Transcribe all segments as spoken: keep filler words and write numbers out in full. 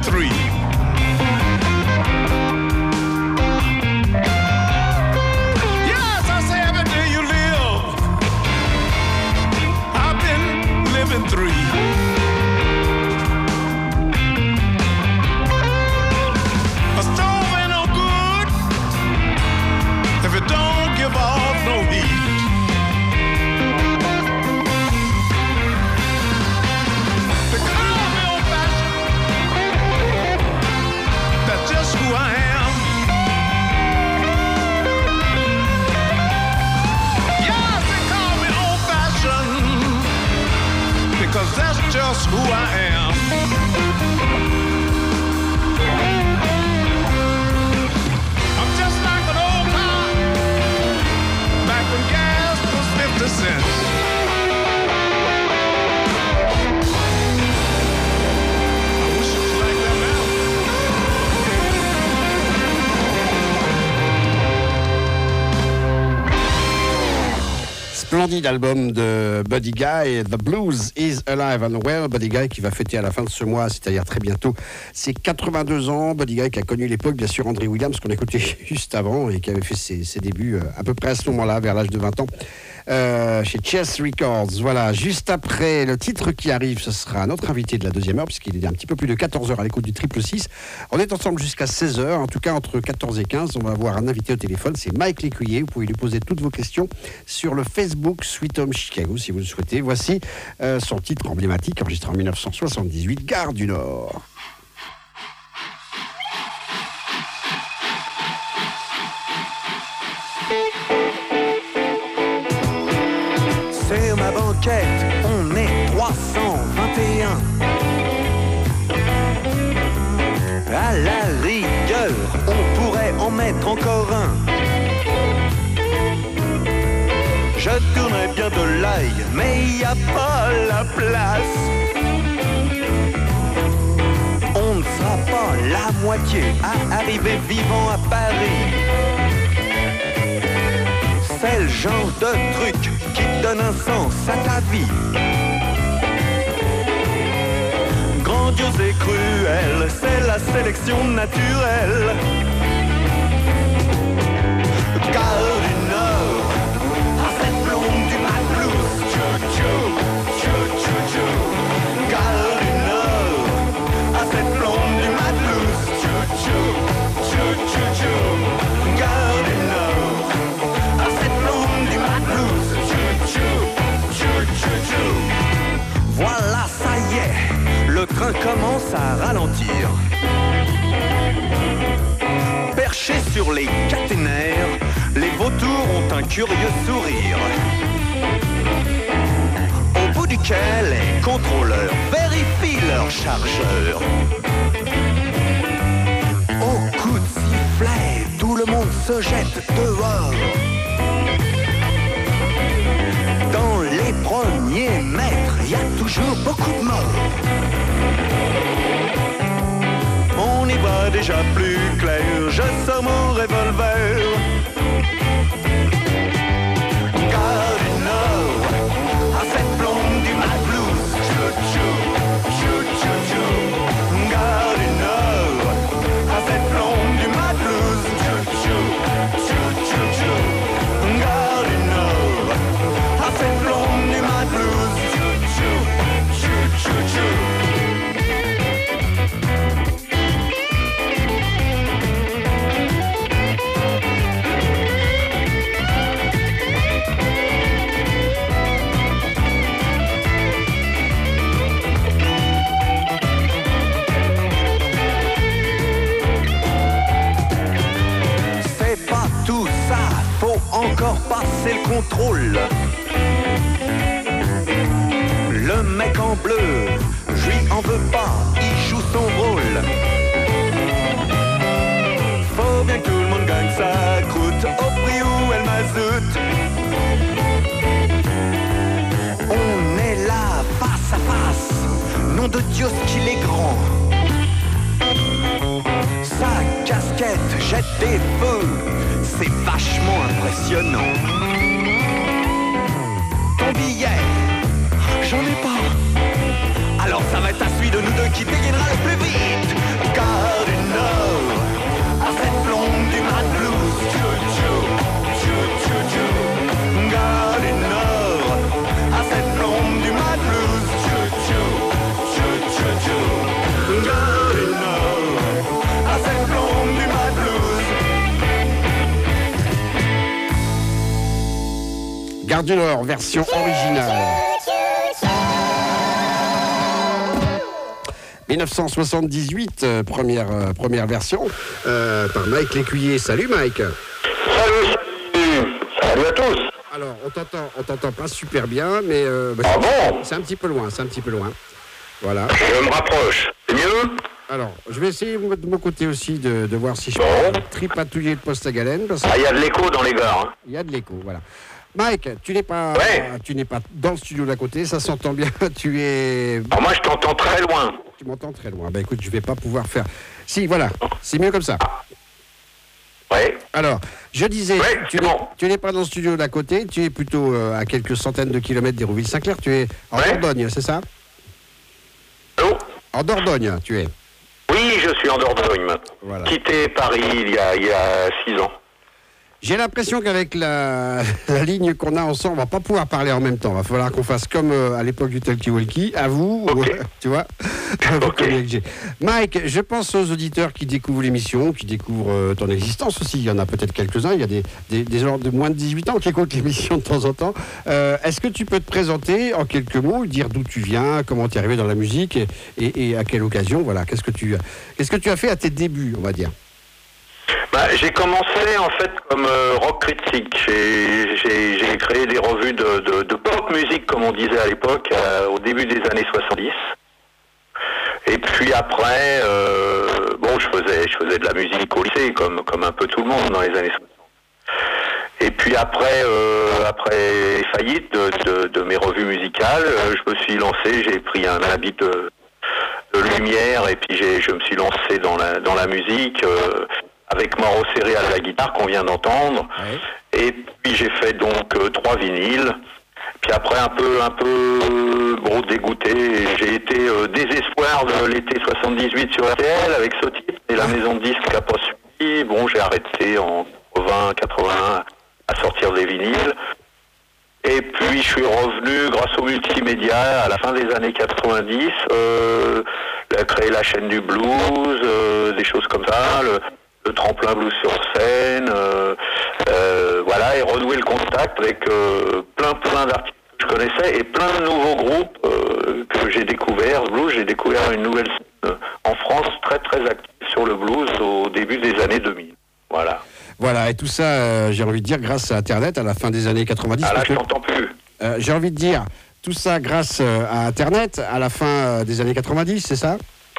three. Yes, I say every day you live, I've been living three. A stove ain't no good if it don't give off no heat. They call me old-fashioned, that's just who I am. Yes, they call me old-fashioned because that's just who I am. I'm just like an old car back when gas was fifty cents. I wish it was like that now. Splendide album de Buddy Guy, The Blues is Alive and Well. Buddy Guy qui va fêter à la fin de ce mois, c'est-à-dire très bientôt, ses quatre-vingt-deux ans. Buddy Guy qui a connu l'époque, bien sûr, André Williams, qu'on a écouté juste avant et qui avait fait ses, ses débuts à peu près à ce moment-là, vers l'âge de vingt ans. Euh, chez Chess Records. Voilà, juste après le titre qui arrive, ce sera notre invité de la deuxième heure, puisqu'il est un petit peu plus de quatorze heures à l'écoute du triple six. On est ensemble jusqu'à seize heures, en tout cas entre quatorze et quinze. On va avoir un invité au téléphone, c'est Mike Lécuyer. Vous pouvez lui poser toutes vos questions sur le Facebook Sweet Home Chicago si vous le souhaitez. Voici euh, son titre emblématique, enregistré en dix-neuf cent soixante-dix-huit, Gare du Nord. Sur ma banquette, on est trois cent vingt et un. À la rigueur, on pourrait en mettre encore un. Je tournerais bien de l'œil, mais y a pas la place. On ne sera pas la moitié à arriver vivant à Paris. C'est le genre de truc qui te donne un sens à ta vie. Grandiose et cruelle, c'est la sélection naturelle. Gare du Nord, à cette blonde du Mad Blues. Chou-chou, chou-chou-chou. Gare du Nord, à cette blonde du Mad Blues. Chou-chou, chou-chou-chou. Gare du Nord, à cette blonde du Mad Blues. Chou-chou, chou-chou-chou. Voilà, ça y est, le train commence à ralentir. Perchés sur les caténaires, les vautours ont un curieux sourire. Au bout duquel les contrôleurs vérifient leur chargeur. Au coup de sifflet, tout le monde se jette dehors. Dans les premiers mètres, il y a toujours beaucoup de morts. On y voit déjà plus clair, je sors mon revolver. Gare du Nord, à cette blonde du Mad Blues. Chou-chou, chou-chou-chou. Gare du Nord, à cette blonde du Mad Blues. Chou-chou, chou-chou-chou. Gare du Nord, à cette blonde du Mad Blues. Chou-chou, chou-chou-chou. Encore passer le contrôle. Le mec en bleu, je lui en veux pas, il joue son rôle. Faut bien que tout le monde gagne sa croûte au prix où elle mazoute. On est là, face à face, nom de Dieu ce qu'il est grand. Sa casquette jette des feux, c'est vachement impressionnant. Ton billet, j'en ai pas. Alors ça va être à celui de nous deux qui dégainera le plus vite. Gare du Nord, version originale. dix-neuf cent soixante-dix-huit, euh, première, euh, première version, euh, par Mike L'Écuyer. Salut Mike. Salut, salut, salut à tous. Alors, on t'entend, on t'entend pas super bien, mais euh, bah, Ah c'est, bon? c'est un petit peu loin, c'est un petit peu loin. Voilà. Je me rapproche. C'est mieux? Alors, je vais essayer de mon côté aussi de, de voir si je Bon. peux tripatouiller le poste à galène, parce Ah, il y a de l'écho dans les gares. Hein. qu'il y a de l'écho, voilà. Mike, tu n'es pas, Ouais. tu n'es pas dans le studio d'à côté, ça s'entend bien. Tu es, Alors moi, je t'entends très loin. tu m'entends très loin. Ben écoute, je vais pas pouvoir faire. Si, voilà, c'est mieux comme ça. Ouais. Alors, je disais, Ouais, tu, c'est n'es, bon. tu n'es pas dans le studio d'à côté, tu es plutôt euh, à quelques centaines de kilomètres d'Hérouville-Saint-Clair. Tu es en Ouais. Dordogne, c'est ça? Allô? En Dordogne, tu es. Oui, je suis en Dordogne maintenant. Voilà. Quitté Paris il y a, il y a six ans. J'ai l'impression qu'avec la, la ligne qu'on a ensemble, on va pas pouvoir parler en même temps. Il va falloir qu'on fasse comme euh, à l'époque du talkie-walkie, à vous, Ok. ou, tu vois. à vous Ok. connecter. Mike, je pense aux auditeurs qui découvrent l'émission, qui découvrent euh, ton existence aussi. Il y en a peut-être quelques-uns. Il y a des, des, des gens de moins de dix-huit ans qui écoutent l'émission de temps en temps. Euh, est-ce que tu peux te présenter en quelques mots, dire d'où tu viens, comment tu es arrivé dans la musique et, et, et à quelle occasion, voilà. Qu'est-ce que tu, qu'est-ce que tu as fait à tes débuts, on va dire? Bah, j'ai commencé en fait comme euh, rock critique. J'ai, j'ai, j'ai créé des revues de, de, de pop musique, comme on disait à l'époque, euh, au début des années soixante-dix. Et puis après, euh, bon, je faisais, je faisais de la musique au lycée, comme, comme un peu tout le monde dans les années soixante. Et puis après, euh, après faillite de, de, de mes revues musicales, euh, je me suis lancé, j'ai pris un habit de, de lumière et puis j'ai, je me suis lancé dans la, dans la musique. Euh, avec Mauro Serré à la guitare qu'on vient d'entendre. Ouais. Et puis j'ai fait donc euh, trois vinyles. Puis après un peu un peu euh, gros dégoûté, j'ai été euh, désespoir de l'été soixante-dix-huit sur R T L avec ce titre et la maison de disques n'a pas suivi. Bon, j'ai arrêté en quatre-vingts quatre-vingt-un à sortir des vinyles. Et puis je suis revenu grâce au multimédia à la fin des années quatre-vingt-dix, euh, créer la chaîne du blues, euh, des choses comme ça, le, le tremplin blues sur scène, euh, euh, voilà, et renouer le contact avec euh, plein plein d'artistes que je connaissais et plein de nouveaux groupes euh, que j'ai découverts. Blues, j'ai découvert une nouvelle scène euh, en France très très active sur le blues au début des années deux mille. Voilà. Voilà, et tout ça, euh, j'ai envie de dire, grâce à Internet à la fin des années quatre-vingt-dix. Ah là, parce je que, t'entends plus. euh, j'ai envie de dire, tout ça grâce euh, à Internet à la fin euh, des années quatre-vingt-dix, c'est ça?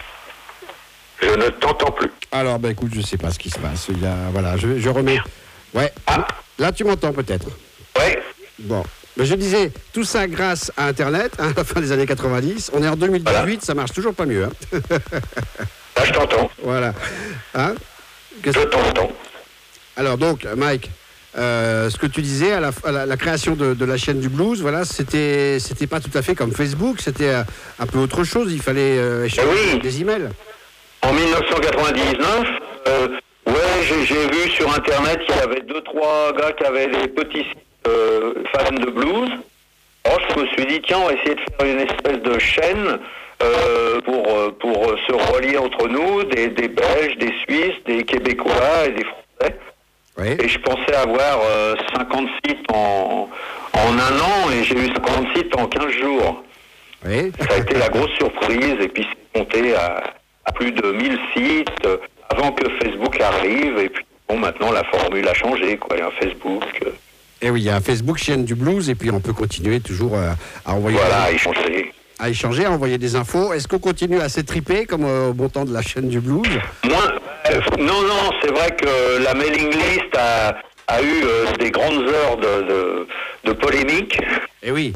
Je ne t'entends plus. Alors, ben écoute, je sais pas ce qui se passe. Il y a, voilà, je, je remets. Ouais. Ah. Là, tu m'entends peut-être. Ouais. Bon. Mais je disais, tout ça grâce à Internet, hein, à la fin des années quatre-vingt-dix. On est en deux mille dix-huit, Voilà. ça marche toujours pas mieux. Hein. Là, je t'entends. Voilà. Hein? Je Qu'est-ce- t'entends. Alors donc, Mike, euh, ce que tu disais à la, à la, la création de, de la chaîne du blues, voilà, c'était, c'était pas tout à fait comme Facebook, c'était euh, un peu autre chose. Il fallait euh, échanger oui. des emails. En mille neuf cent quatre-vingt-dix-neuf, euh, ouais, j'ai, j'ai vu sur Internet qu'il y avait deux, trois gars qui avaient des petits sites euh, fans de blues. Alors je me suis dit, tiens, on va essayer de faire une espèce de chaîne euh, pour, euh, pour se relier entre nous, des, des Belges, des Suisses, des Québécois et des Français. Oui. Et je pensais avoir euh, cinquante sites en, en un an et j'ai eu cinquante sites en quinze jours. Oui. Ça a été la grosse surprise et puis c'est monté à, à plus de mille sites euh, avant que Facebook arrive et puis bon maintenant la formule a changé quoi, il y a un Facebook, euh, Et oui, il y a un Facebook chaîne du blues et puis on peut continuer toujours euh, à envoyer, voilà, a changé. à échanger, à envoyer des infos. Est-ce qu'on continue à s'étriper comme euh, au bon temps de la chaîne du blues? Moi, euh, non, non, c'est vrai que la mailing list a, a eu euh, des grandes heures de, de, de polémique. Eh oui.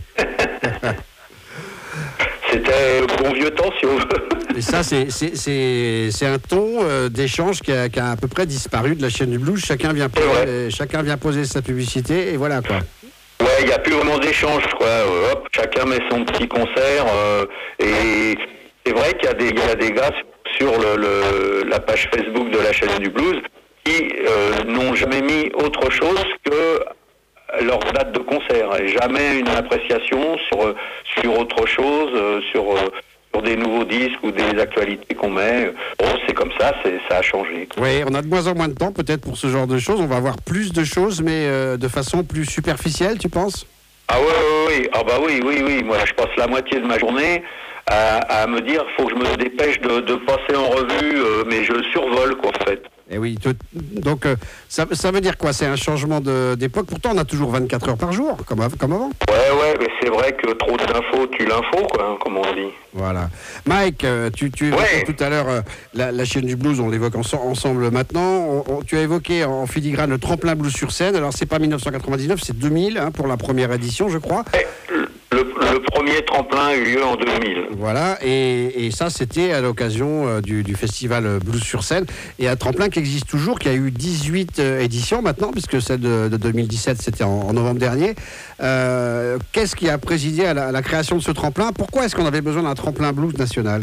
C'était bon vieux temps si on veut. Et ça, c'est, c'est, c'est, c'est un ton euh, d'échange qui a, qui a à peu près disparu de la chaîne du blues. Chacun vient, poser, vrai. euh, chacun vient poser sa publicité et voilà quoi. Ouais, il n'y a plus vraiment d'échange, quoi. Euh, hop, chacun met son petit concert. euh, et c'est vrai qu'il y a des, il y a des gars sur le, le- la page Facebook de la chaîne du blues qui euh, n'ont jamais mis autre chose que leur date de concert. Et jamais une appréciation sur, sur autre chose, euh, sur, euh, sur des nouveaux disques ou des actualités qu'on met. Bon, c'est comme ça, c'est, ça a changé. Oui, on a de moins en moins de temps peut-être pour ce genre de choses. On va avoir plus de choses, mais euh, de façon plus superficielle, tu penses? Ah ouais, ouais, oui, ah bah oui, oui, oui. Moi, je passe la moitié de ma journée à, à me dire, faut que je me dépêche de, de passer en revue, euh, mais je survole, quoi, en fait. Et oui, tout- donc euh, ça, ça veut dire quoi? C'est un changement de- d'époque. Pourtant, on a toujours vingt-quatre heures par jour, comme, av- comme avant. Ouais, ouais, mais c'est vrai que trop d'infos tue l'info, quoi, hein, comme on dit. Voilà. Mike, euh, tu, tu évoquais Ouais. tout à l'heure euh, la, la chaîne du blues, on l'évoque ense- ensemble maintenant. On- on- tu as évoqué en filigrane le tremplin blues sur scène. Alors, c'est pas mille neuf cent quatre-vingt-dix-neuf, c'est deux mille hein, pour la première édition, je crois. Et le, le premier tremplin a eu lieu en deux mille. Voilà, et, et ça, c'était à l'occasion euh, du, du festival euh, Blues sur scène. Et un tremplin qui existe toujours, qui a eu dix-huit euh, éditions maintenant, puisque celle de, de deux mille dix-sept, c'était en, en novembre dernier. Euh, Qu'est-ce qui a présidé à la, à la création de ce tremplin? Pourquoi est-ce qu'on avait besoin d'un tremplin blues national?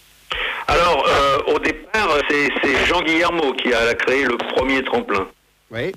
Alors, euh, au départ, c'est c'est Jean Guillermo qui a créé le premier tremplin. Oui.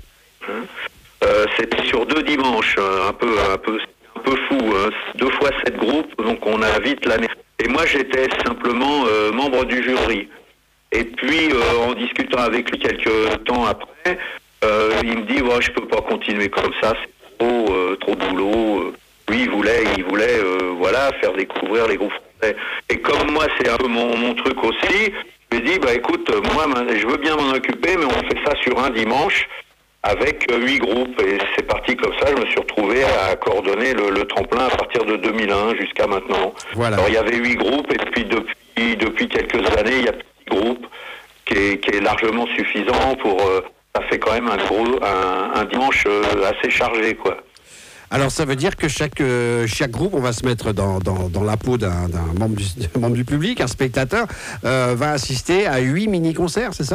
Euh, C'était sur deux dimanches, euh, un peu, un peu, un peu fou, hein. Deux fois sept groupes, donc on a vite l'année. Et moi, j'étais simplement euh, membre du jury. Et puis, euh, en discutant avec lui quelques temps après, euh, il me dit, ouais, je peux pas continuer comme ça, c'est trop, euh, trop de boulot. Lui, il voulait, il voulait, euh, voilà, faire découvrir les groupes français. Et comme moi, c'est un peu mon, mon truc aussi, je lui ai dit, bah écoute, moi, je veux bien m'en occuper, mais on fait ça sur un dimanche avec euh, huit groupes. Et c'est parti comme ça, je me suis retrouvé à coordonner le, le tremplin à partir de deux mille un jusqu'à maintenant. Voilà. Alors, il y avait huit groupes, et puis depuis, depuis quelques années, il y a petit groupe qui est, qui est largement suffisant pour... Euh, ça fait quand même un gros, un, un dimanche euh, assez chargé, quoi. Alors, ça veut dire que chaque, euh, chaque groupe, on va se mettre dans, dans, dans la peau d'un d'un membre, du- membre du public, un spectateur, euh, va assister à huit mini-concerts, c'est ça?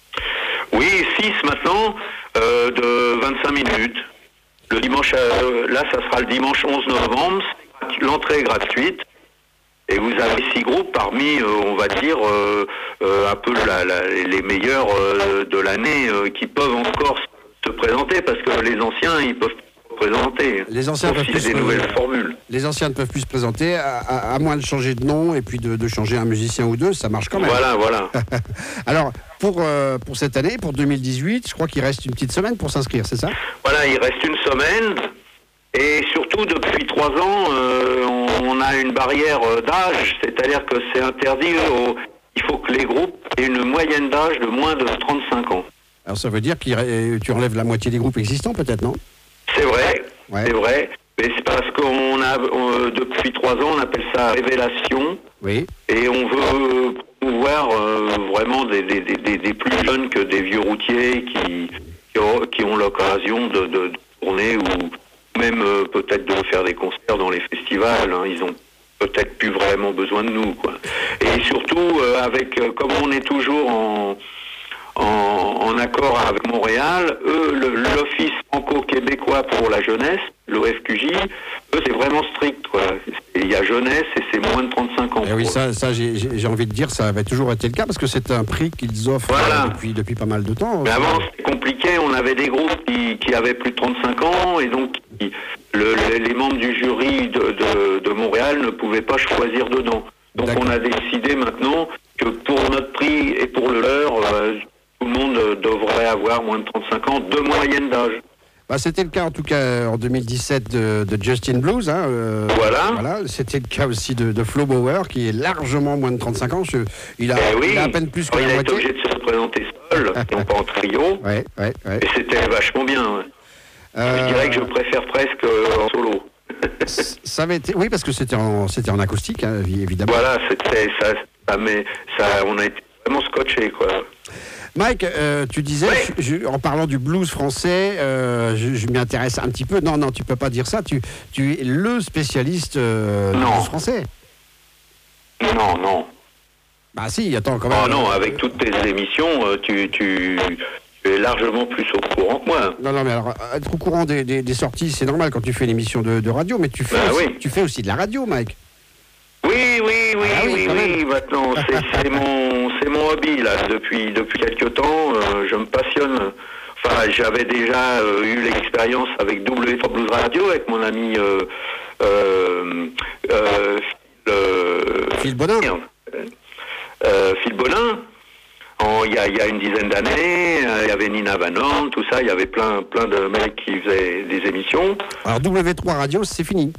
Oui, six maintenant, euh, de vingt-cinq minutes. Le dimanche, euh, là, ça sera le dimanche onze novembre. L'entrée est gratuite. Et vous avez six groupes parmi, euh, on va dire, euh, euh, un peu la, la- les meilleurs euh, de l'année euh, qui peuvent encore se présenter, parce que les anciens, ils peuvent se présenter. Les anciens Sauf peuvent si plus c'est des se- nouvelles formules. Les anciens ne peuvent plus se présenter, à, à- à moins de changer de nom et puis de, de changer un musicien ou deux, ça marche quand même. Voilà, voilà. Alors, pour, euh, pour cette année, pour deux mille dix-huit, je crois qu'il reste une petite semaine pour s'inscrire, c'est ça? Voilà, il reste une semaine. Et surtout, depuis trois ans, euh, on, on a une barrière euh, d'âge, c'est-à-dire que c'est interdit, au- il faut que les groupes aient une moyenne d'âge de moins de trente-cinq ans. Alors, ça veut dire que tu enlèves la moitié des groupes existants, peut-être, non? C'est vrai, Ouais. c'est vrai, mais c'est parce qu'on a, on- depuis trois ans, on appelle ça révélation, Oui. et on veut promouvoir euh, vraiment des, des, des, des- des plus jeunes que des vieux routiers qui, qui ont, qui ont l'occasion de, de, de tourner ou même euh, peut-être de faire des concerts dans les festivals, hein. Ils ont peut-être plus vraiment besoin de nous, quoi. Et surtout, euh, avec, euh, comme on est toujours en, en, en accord avec Montréal, eux, le- l'Office franco-québécois pour la jeunesse, l'O F Q J, eux, c'est vraiment strict, quoi. Il y a jeunesse et c'est moins de trente-cinq ans. Eh oui, quoi. ça, ça j'ai j'ai- j'ai envie de dire, ça avait toujours été le cas, parce que c'est un prix qu'ils offrent Voilà. euh, depuis, depuis pas mal de temps. Mais avant, c'était compliqué. On avait des groupes qui, qui avaient plus de trente-cinq ans et donc qui- le- le- les membres du jury de, de, de Montréal ne pouvaient pas choisir dedans. Donc D'accord. on a décidé maintenant que pour notre prix et pour le leur, euh, tout le monde euh, devrait avoir moins de trente-cinq ans de moyenne d'âge. Bah, c'était le cas en tout cas en deux mille dix-sept de, de Justin Blues. Hein, euh, Voilà. voilà. C'était le cas aussi de, de Flo Bauer, qui est largement moins de trente-cinq ans. Je- il, a, Eh oui, il a à peine plus que Alors, la il a été moitié. obligé de se présenter seul, non pas en trio. Ouais, ouais, ouais. Et c'était vachement bien. Ouais. Euh, Je dirais que je préfère presque euh, en solo. ça avait été, oui, parce que c'était en, c'était en acoustique, hein, évidemment. Voilà, c'était ça, ça, mais ça, on a été vraiment scotché, quoi. Mike, euh, tu disais, Ouais. je- je- en parlant du blues français, euh, je, je m'y intéresse un petit peu. Non, non, tu peux pas dire ça. Tu, tu es le spécialiste euh, du Non. blues français. Non, non. Bah si, attends quand même. Oh non, avec toutes tes émissions, euh, tu, tu, tu es largement plus au courant que moi. Non, non, mais alors, être au courant des, des- des sorties, c'est normal quand tu fais une émission de, de radio, mais tu fais, Bah aussi, oui. tu fais aussi de la radio, Mike. Oui, oui, oui, Ah oui, oui, quand oui, même. maintenant, c'est c'est mon, c'est mon hobby, là, depuis, depuis quelques temps, euh, je me passionne. Enfin, j'avais déjà euh, eu l'expérience avec W trois Blues Radio, avec mon ami euh, euh, euh, Phil, euh, Phil Bonin. merde. Euh, Phil Bonin. en- il y a, il y a une dizaine d'années, euh, il y avait Nina Van Horn, tout ça, il y avait plein, plein de mecs qui faisaient des émissions. Alors W trois Radio, c'est fini.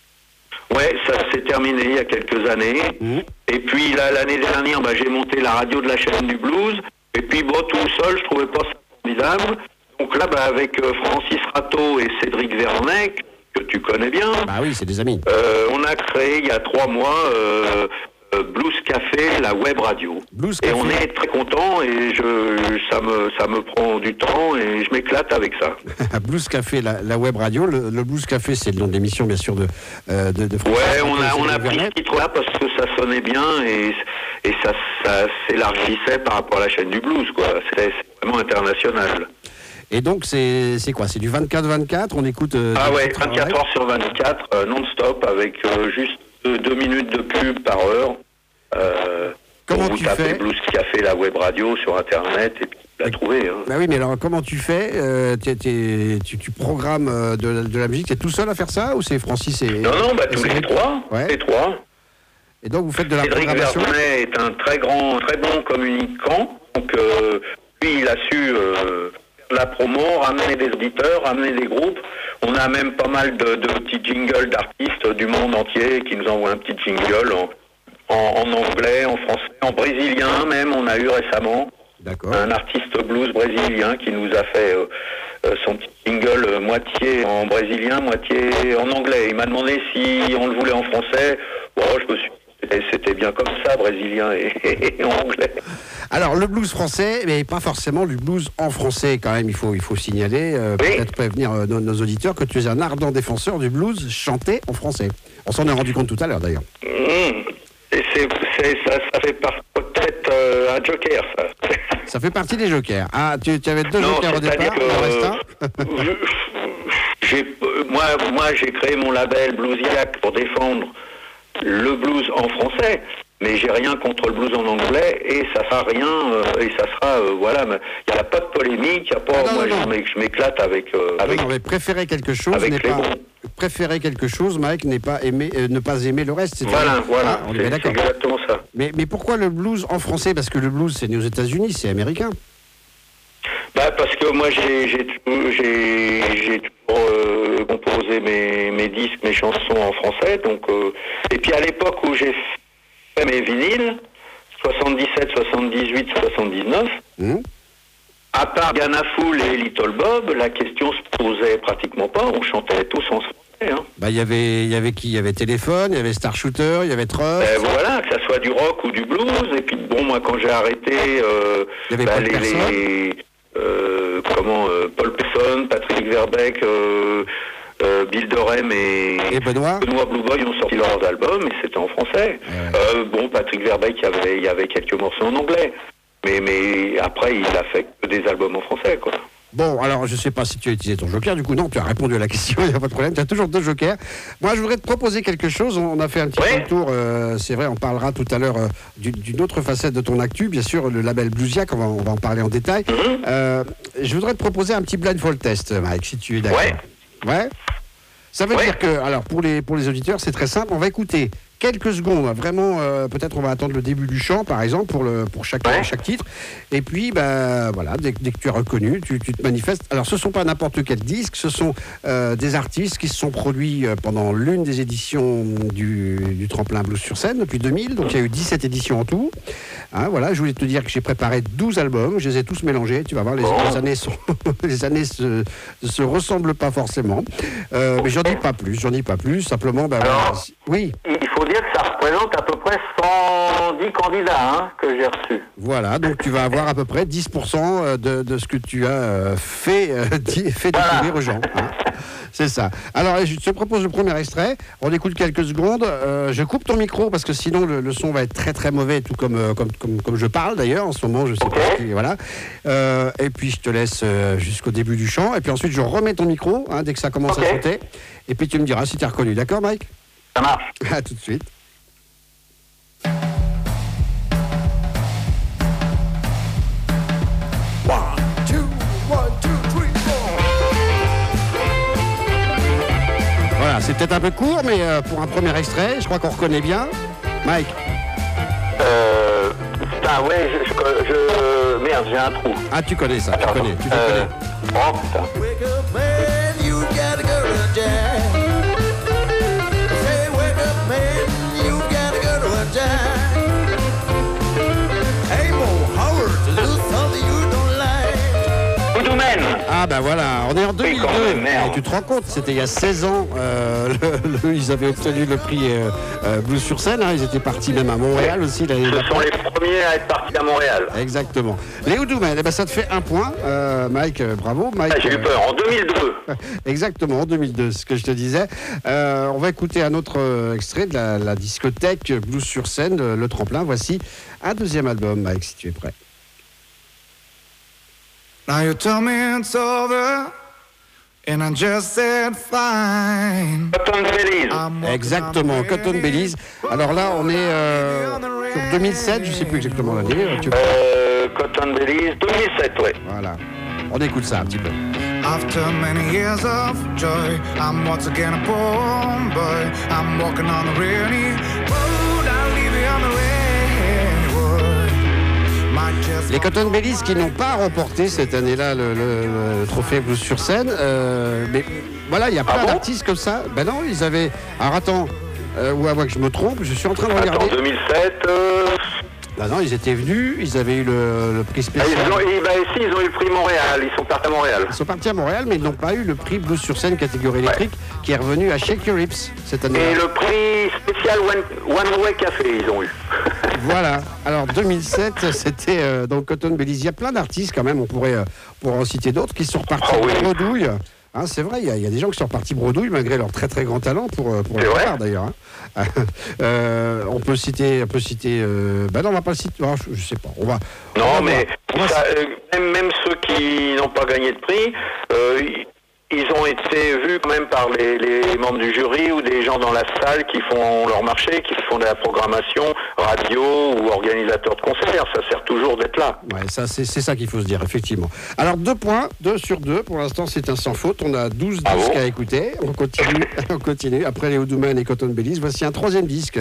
Ouais, ça s'est terminé il y a quelques années. Mmh. Et puis là, l'année dernière, bah, j'ai monté la radio de la chaîne du blues. Et puis bon, tout seul, je trouvais pas ça formidable. Donc là, bah, avec euh, Francis Rateau et Cédric Vernec, que tu connais bien, Bah oui, c'est des amis. euh, on a créé il y a trois mois euh, euh, Blues Café, la web radio. Blues Et Café. on est très contents et je, ça me, ça me prend du temps et je m'éclate avec ça. Blues Café, la, la web radio. Le, le Blues Café, c'est le nom de l'émission, bien sûr, de, euh, de, de Francis Ouais, Rateau on et a, on a Cédric pris Vernec. ce titre-là parce que ça sonnait bien et, et ça, ça s'élargissait par rapport à la chaîne du blues, quoi. C'est c'est vraiment international. Et donc, c'est c'est quoi? C'est du vingt-quatre vingt-quatre. On écoute. euh, Ah des ouais, titres en vingt-quatre live. heures sur vingt-quatre, euh, non-stop, avec euh, juste deux, deux minutes de pub par heure. Euh, Comment vous tu tapez fais Blues Café, la web radio sur Internet et puis vous la trouvez. Hein. Bah oui, mais alors comment tu fais? euh, t'es- t'es- tu, tu programmes euh, de, la- de la musique. T'es tout seul à faire ça ou c'est Francis et Non, non, bah et tous les Cédric trois. Ouais. Les trois. Et donc vous faites de la Cédric programmation. Vernet est un très grand, très bon communicant. Donc euh, lui, il a su euh, faire la promo, ramener des auditeurs, ramener des groupes. On a même pas mal de, de petits jingles d'artistes du monde entier qui nous envoient un petit jingle en, en, en anglais, en français, en brésilien même. On a eu récemment D'accord. un artiste blues brésilien qui nous a fait euh, euh, son petit jingle euh, moitié en brésilien, moitié en anglais. Il m'a demandé si on le voulait en français. Bon, je me suis dit, c'était bien comme ça, brésilien et, et anglais. Alors le blues français, mais pas forcément du blues en français quand même. Il faut il faut signaler, euh, Oui. peut-être prévenir euh, nos, nos auditeurs que tu es un ardent défenseur du blues chanté en français. On s'en est rendu compte tout à l'heure d'ailleurs. Mmh. Et c'est, c'est, ça, ça fait par- peut-être euh, un joker, ça. Ça fait partie des jokers. Ah, tu, tu avais deux Non, jokers au c'est-à-dire départ, il en reste un. que euh, je- j'ai, euh, moi, moi, j'ai créé mon label Bluesiac pour défendre le blues en français, mais j'ai rien contre le blues en anglais et ça sera rien euh, et ça sera euh, voilà. Il n'y a pas de polémique, il y a pas. Ah non, moi, non, je, non. m'é- je m'éclate avec euh, Ah avec. non, non, mais préférer quelque chose avec n'est les pas bons. préférer quelque chose, Mike, n'est pas aimer, euh, ne pas aimer le reste. c'est-à-dire- Voilà, voilà. Ah, on est c'est, bien c'est d'accord. exactement ça. Mais, mais pourquoi le blues en français? Parce que le blues, c'est né aux États-Unis, c'est américain. Bah parce que moi j'ai j'ai tou- j'ai j'ai toujours euh, composé mes mes disques, mes chansons en français, donc euh, et puis à l'époque où j'ai fait mes vinyles, soixante-dix-sept, soixante-dix-huit, soixante-dix-neuf, Hum. à part Ghana Fool et Little Bob, la question se posait pratiquement pas, on chantait tous en français. Hein. Bah, il y avait, il y avait qui? Il y avait Téléphone, il y avait Star Shooter, il y avait Trust. Ben voilà, que ça soit du rock ou du blues, et puis bon, moi quand j'ai arrêté, euh, Il y avait bah, Paul les, Persson. les- euh, comment, euh, Paul Pesson, Patrick Verbeek, euh, euh, Bill Dorem et, Et Benoît. Benoît Blue Boy ont sorti leurs albums, et c'était en français. Ouais. Euh, bon, Patrick Verbeek, il y avait, il y avait quelques morceaux en anglais, mais, mais après, il a fait que des albums en français, quoi. Bon, alors je sais pas si tu as utilisé ton joker, du coup non, tu as répondu à la question, il n'y a pas de problème, tu as toujours deux jokers. Moi je voudrais te proposer quelque chose, on a fait un petit Ouais. peu le tour, euh, c'est vrai, on parlera tout à l'heure euh, d'une d'une autre facette de ton actu, bien sûr, le label Bluesiac, on va, on va en parler en détail. Mhm. Euh, je voudrais te proposer un petit blindfold test, Mike, si tu es d'accord. Ouais. Ouais. Ça veut Ouais. dire que, alors pour les, pour les auditeurs, c'est très simple, on va écouter quelques secondes, vraiment, euh, peut-être on va attendre le début du chant, par exemple, pour, le, pour chaque, Ouais. chaque titre. Et puis, ben, voilà, dès, que- dès que tu es reconnu, tu, tu te manifestes. Alors, ce ne sont pas n'importe quel disque, ce sont euh, des artistes qui se sont produits euh, pendant l'une des éditions du, du Tremplin Blues sur scène depuis deux mille. Donc, il y a eu dix-sept éditions en tout. Hein, voilà, je voulais te dire que j'ai préparé douze albums, je les ai tous mélangés. Tu vas voir, les, Oh. les années, sont, les années se, se ressemblent pas forcément. Euh, mais j'en dis pas plus, j'en dis pas plus. Simplement, ben, Alors, voilà. Oui. Il faut dire que ça représente à peu près cent dix candidats hein, que j'ai reçus. Voilà, donc tu vas avoir à peu près dix pour cent de, de ce que tu as euh, fait, euh, di- fait découvrir Voilà. aux gens. hein. C'est ça. Alors, je te propose le premier extrait. On écoute quelques secondes. Euh, je coupe ton micro parce que sinon le, le son va être très très mauvais, tout comme, euh, comme, comme, comme je parle d'ailleurs en ce moment. Je sais pas. Ok. ce qui- voilà. Euh, et puis je te laisse euh, jusqu'au début du chant. Et puis ensuite je remets ton micro hein, dès que ça commence Ok. à chanter. Et puis tu me diras si tu as reconnu. D'accord, Mike? Ça marche. À tout de suite. Voilà, c'est peut-être un peu court, mais euh, pour un premier extrait, je crois qu'on reconnaît bien. Mike, Euh, putain, ouais, je, je, je- merde, j'ai un trou. Ah, tu connais ça, tu Attends, connais, tu les euh, connais. Oh putain. Wake up, man, you gotta go to jail. Say, wake up, man, you gotta go to jail. Hey, Mo Howard, to do something you don't like. Voodoo Man. Ah bah voilà, on est en deux mille deux. quand même, merde. Et tu te rends compte, c'était il y a seize ans, euh, le- le- ils avaient obtenu le prix euh, euh, Blues sur scène, hein, ils étaient partis même à Montréal aussi l'année Ce d'après. sont les premiers à être partis à Montréal. Exactement. Les Voodoo Men, eh ben, ça te fait un point. Euh, Mike, euh, bravo. Mike, Ah, j'ai eu euh, peur. En deux mille deux. Exactement, en deux mille deux, ce que je te disais. Euh, on va écouter un autre euh, extrait de la, la discothèque Blues sur scène, le, le tremplin. Voici un deuxième album, Mike, si tu es prêt. Now you tell me it's over, and I just said fine. Cotton Bellies. I'm walking Exactement, on the Cotton rain. Bellies. Alors là, on est euh, sur deux mille sept, je ne sais plus exactement l'année. euh, tu- Euh, Cotton Bellies, deux mille sept, ouais. Voilà. On écoute ça un petit peu. After many years of joy, I'm once again a poor boy. I'm walking on the rainy road. I'll leave you on the rainy road. Might just Les Cotton Bellies qui n'ont pas remporté cette année-là le, le- le trophée Blues sur scène. euh, mais voilà, il y a plein Ah bon d'artistes comme ça. Ben non, ils avaient. Alors attends, euh, ou à moins que je me trompe, je suis en train de Attends, regarder. deux mille sept. Euh... Ben non, ils étaient venus, ils avaient eu le, le prix Ah, spécial. ils ont, ils- bah, si, ils ont eu le prix Montréal. Ils sont partis à Montréal. Ils sont partis à Montréal, mais ils n'ont pas eu le prix Blues sur scène catégorie électrique qui est revenu à Shake Your Hips cette Et année-là. le prix spécial One, One Way Café, ils ont eu. Voilà. Alors deux mille sept, c'était euh, donc Cotton Bellies. Il y a plein d'artistes quand même, on pourrait, euh, pourrait en citer d'autres qui sont repartis Ah oui. bredouille. Hein, c'est vrai, il y, a- il y a des gens qui sont repartis bredouille malgré leur très très grand talent pour, euh, pour C'est la vrai plupart d'ailleurs. hein. Euh, on peut citer, on peut citer. Euh, ben non, on va pas le citer. oh, je, je sais pas. On va. on Non, va mais voir. On va- ça, euh, même, même ceux qui n'ont pas gagné de prix, euh, ils- ils ont été vus quand même par les, les membres du jury ou des gens dans la salle qui font leur marché, qui font de la programmation, radio ou organisateurs de concerts. Ça sert toujours d'être là. Ouais, ça, c'est, c'est ça qu'il faut se dire, effectivement. Alors, deux points, deux sur deux. Pour l'instant, c'est un sans faute. On a douze Ah disques bon à écouter. On continue, on continue. Après les Voodoo Men et Cotton Bellies, voici un troisième disque.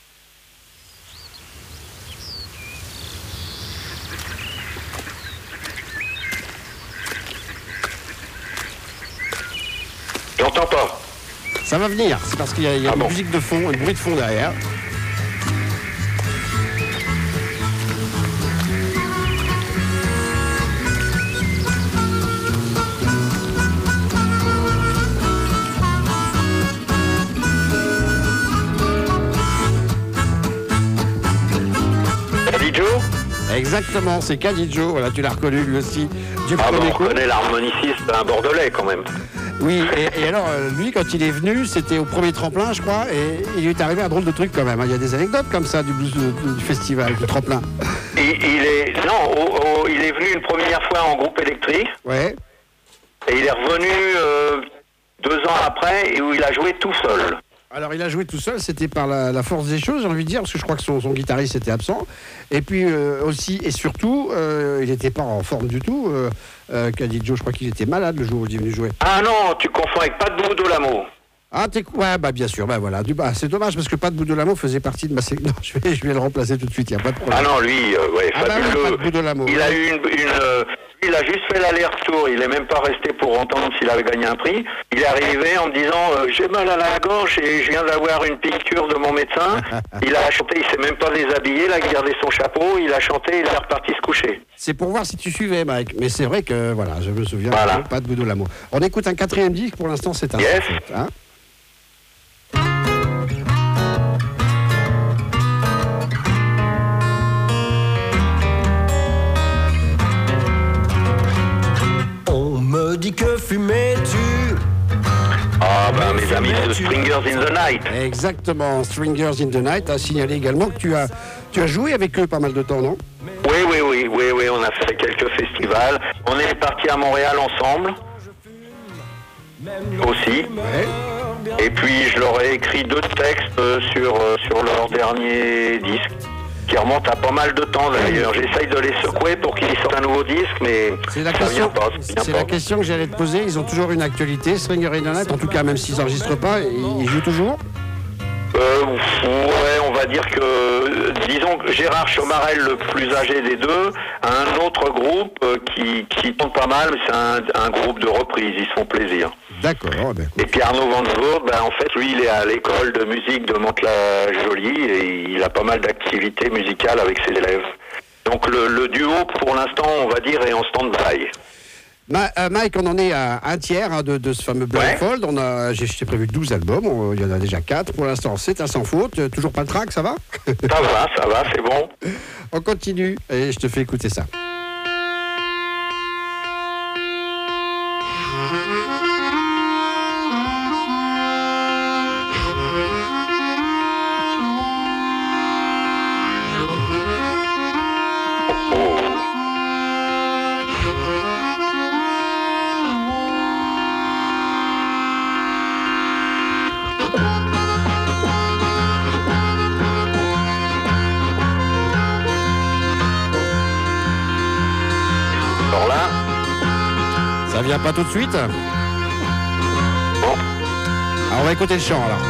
J'entends pas. Ça va venir. C'est parce qu'il y a, il y a Ah une bon. musique de fond, un bruit de fond derrière. Daddy Joe. Exactement, c'est Caddy Joe. Voilà, tu l'as reconnu lui aussi du Ah bon, premier on coup. connaît l'harmoniciste d'un Bordelais quand même. Oui, et, et alors, euh, lui, quand il est venu, c'était au premier tremplin, je crois, et il lui est arrivé un drôle de truc quand même. hein. Il y a des anecdotes comme ça du, blues- du, du festival, du tremplin. Il, il est non, au- au- il est venu une première fois en groupe électrique Ouais. et il est revenu euh, deux ans après et où il a joué tout seul. Alors, il a joué tout seul, c'était par la, la force des choses, j'ai envie de dire, parce que je crois que son, son guitariste était absent. Et puis euh, aussi, et surtout, euh, il n'était pas en forme du tout. Euh, euh, Caddy Joe, je crois qu'il était malade le jour où il est venu jouer. Ah non, tu confonds avec Pat Boudolamo. Ah, t'es ouais, bah bien sûr, bah voilà. Du, bah, c'est dommage parce que Pat Boudolamo faisait partie de ma sélection. Non, je vais, je vais le remplacer tout de suite, il n'y a pas de problème. Ah non, lui, euh, ouais, Ah bah oui, fabuleux. Pat Boudolamo. Il a eu une, une euh, lui, il a juste fait l'aller-retour. Il est même pas resté pour entendre s'il avait gagné un prix. Il est arrivé en me disant euh, j'ai mal à la gorge et je viens d'avoir une piqûre de mon médecin. Il a chanté, il s'est même pas déshabillé, il a gardé son chapeau, il a chanté, il est reparti se coucher. C'est pour voir si tu suivais, Mike. Mais c'est vrai que, voilà, je me souviens. Voilà. de Pat Boudolamo. On écoute un quatrième disque, pour l'instant, c'est un. Yes. Hein. On me dit que fumais-tu? Ah ben mes amis de Stringers in the Night. Exactement, Stringers in the Night a signalé également que tu as, tu as joué avec eux pas mal de temps, non? Oui, oui, oui, oui, oui, on a fait quelques festivals. On est partis à Montréal ensemble. Aussi. Ouais. Et puis je leur ai écrit deux textes euh, sur, euh, sur leur dernier disque, qui remonte à pas mal de temps d'ailleurs. J'essaye de les secouer pour qu'ils sortent un nouveau disque, mais C'est la ça question, vient pas. ça vient c'est pas. la question que j'allais te poser. Ils ont toujours une actualité, Stringers in the Night, en tout cas, même s'ils n'enregistrent pas, ils ils jouent toujours? Euh, ouais, on va dire que, euh, disons que Gérard Chomarel, le plus âgé des deux, a un autre groupe euh, qui, qui tourne pas mal, mais c'est un, un groupe de reprises, ils se font plaisir. D'accord, d'accord. Et puis Arnaud Vansvoort, ben, en fait, lui, il est à l'école de musique de Mantes-la-Jolie et il a pas mal d'activités musicales avec ses élèves. Donc le, le duo, pour l'instant, on va dire, est en stand-by. Ma- euh, Mike, on en est à un tiers hein, de, de ce fameux Blindfold. On a, j'ai, j'ai prévu douze albums, on- il y en a déjà quatre. Pour l'instant, c'est un sans faute. Euh, Toujours pas de trac, ça va? Ça va, ça va, c'est bon. On continue et je te fais écouter ça. Alors là, Ça vient pas tout de suite? bon. Alors, on va écouter le chant alors.